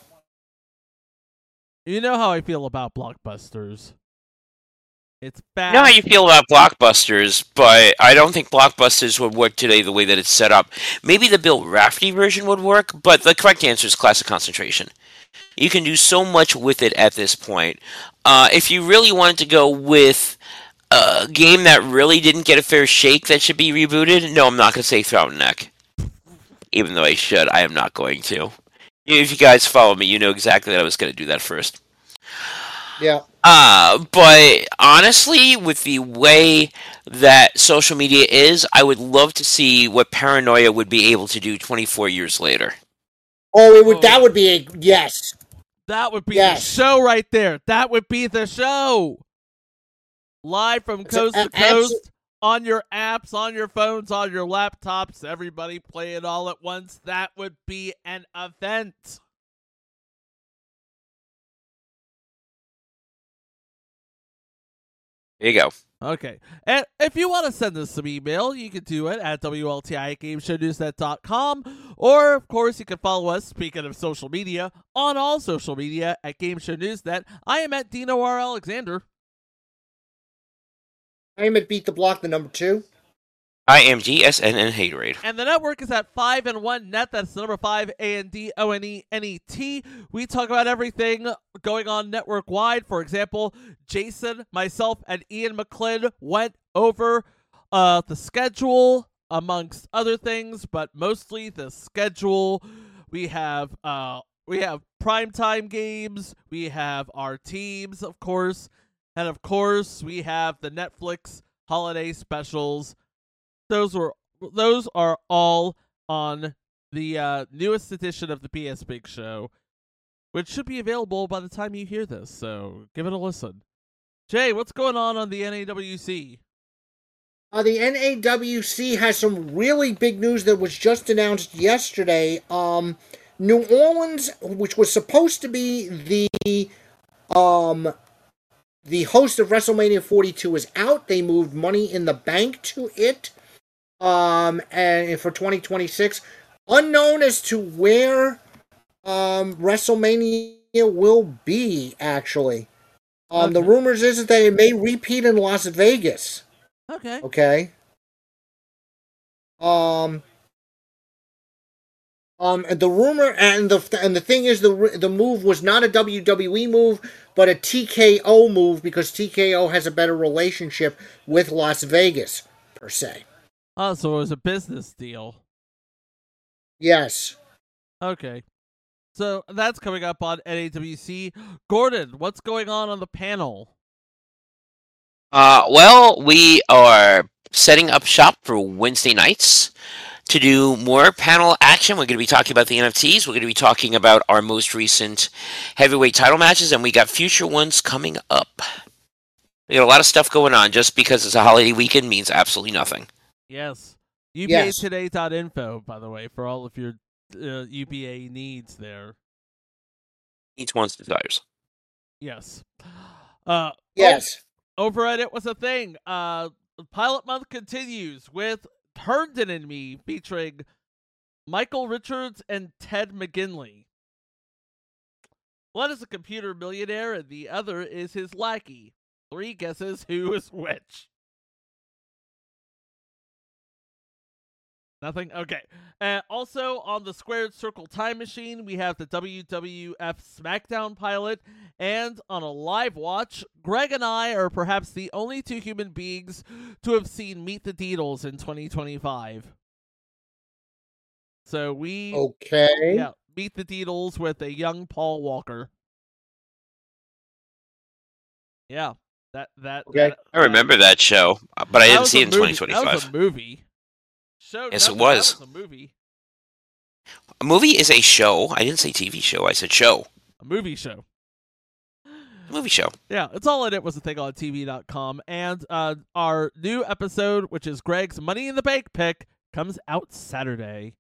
You know how I feel about blockbusters. It's bad. I know how you feel about blockbusters, but I don't think blockbusters would work today the way that it's set up. Maybe the Bill Raftery version would work, but the correct answer is Classic Concentration. You can do so much with it at this point. If you really wanted to go with a game that really didn't get a fair shake that should be rebooted, no, I'm not going to say Throut Neck. Even though I should, I am not going to. If you guys follow me, you know exactly that I was going to do that first. Yeah. But honestly, with the way that social media is, I would love to see what Paranoia would be able to do 24 years later. Oh, it would. That would be a yes. That would be the show right there. That would be the show. Live from coast to coast, on your apps, on your phones, on your laptops, everybody play it all at once. That would be an event. There you go. Okay. And if you want to send us some email, you can do it at WLTI@GameShowNewsNet.com. Or, of course, you can follow us, speaking of social media, on all social media at GameShowNewsNet. I am at Dino R. Alexander. I am at Beat the Block, the number 2. I am GSNN Haterade. And the network is at 5&1net. That's the number 5, ANDONENET. We talk about everything going on network-wide. For example, Jason, myself, and Ian McClin went over the schedule, amongst other things, but mostly the schedule. We have primetime games. We have our teams, of course. And, of course, we have the Netflix holiday specials. Those are all on the newest edition of the PS Big Show, which should be available by the time you hear this, so give it a listen. Jay, what's going on the NAWC? The NAWC has some really big news that was just announced yesterday. New Orleans, which was supposed to be the host of WrestleMania 42, is out. They moved Money in the Bank to it. And for 2026, unknown as to where WrestleMania will be, actually. Okay. The rumors is that it may repeat in Las Vegas. Okay. Okay. And the rumor and the thing is, the move was not a WWE move, but a TKO move, because TKO has a better relationship with Las Vegas, per se. Oh, so it was a business deal. Yes. Okay. So that's coming up on NAWC. Gordon, what's going on the panel? Well, we are setting up shop for Wednesday nights to do more panel action. We're going to be talking about the NFTs. We're going to be talking about our most recent heavyweight title matches, and we got future ones coming up. We got a lot of stuff going on. Just because it's a holiday weekend means absolutely nothing. Yes. UBAtoday.info, by the way, for all of your UBA needs there. Each one's desires. Yes. Yes. Over at It Was a Thing, Pilot Month continues with Herndon and Me, featuring Michael Richards and Ted McGinley. One is a computer millionaire and the other is his lackey. 3 guesses who is which. Nothing? Okay. Also, on the Squared Circle Time Machine, we have the WWF SmackDown pilot, and on a live watch, Greg and I are perhaps the only 2 human beings to have seen Meet the Deedles in 2025. So we... Okay. Yeah, Meet the Deedles with a young Paul Walker. Yeah. Okay. I remember that show, but I didn't see it in movie. 2025. That was a movie. Yes, it was. That was a movie. A movie is a show. I didn't say TV show. I said show. A movie show. Movie show. Yeah, it's all in It Was a Thing on TV.com. And our new episode, which is Greg's Money in the Bank pick, comes out Saturday.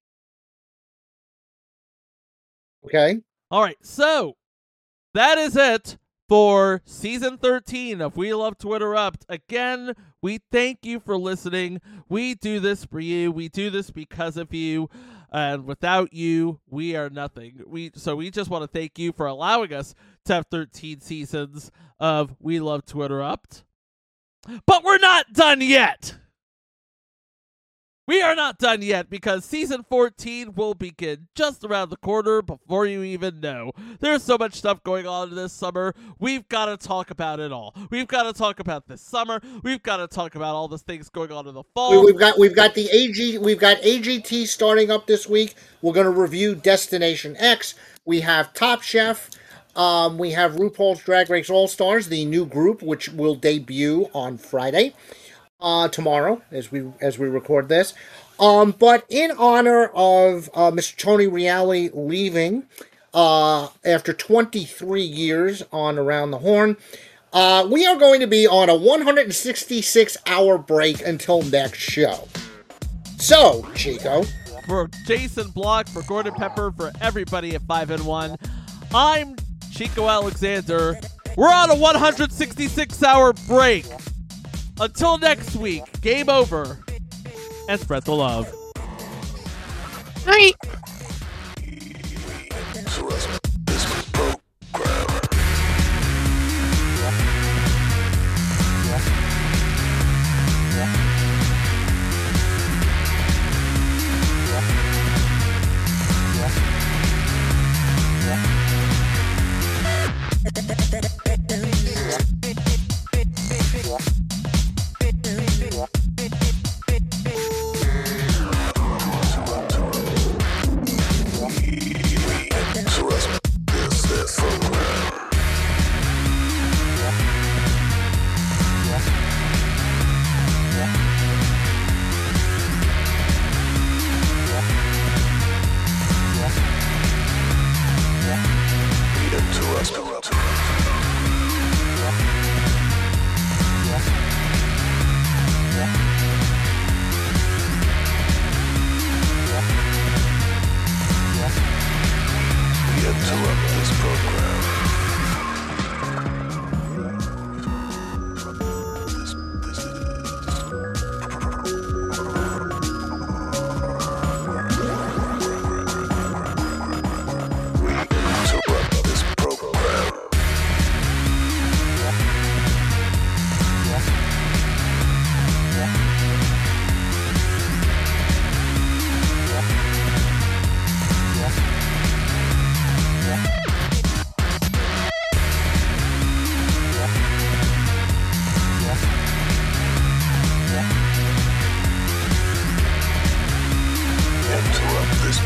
Okay. All right, so that is it for Season 13 of We Love Twitterupt. Again, we thank you for listening. We do this for you. We do this because of you. And without you, we are nothing. So we just want to thank you for allowing us to have 13 seasons of We Love Twitterupt. But we're not done yet! We are not done yet, because Season 14 will begin just around the corner before you even know. There's so much stuff going on this summer. We've got to talk about it all. We've got to talk about this summer. We've got to talk about all the things going on in the fall. We've got AGT starting up this week. We're going to review Destination X. We have Top Chef. We have RuPaul's Drag Race All Stars, the new group, which will debut on Friday. Tomorrow, as we record this. But in honor of Mr. Tony Reali leaving after 23 years on Around the Horn, we are going to be on a 166-hour break until next show. So, Chico. For Jason Block, for Gordon Pepper, for everybody at 5&1, I'm Chico Alexander. We're on a 166-hour break. Until next week, game over, and spread the love. Night.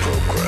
program.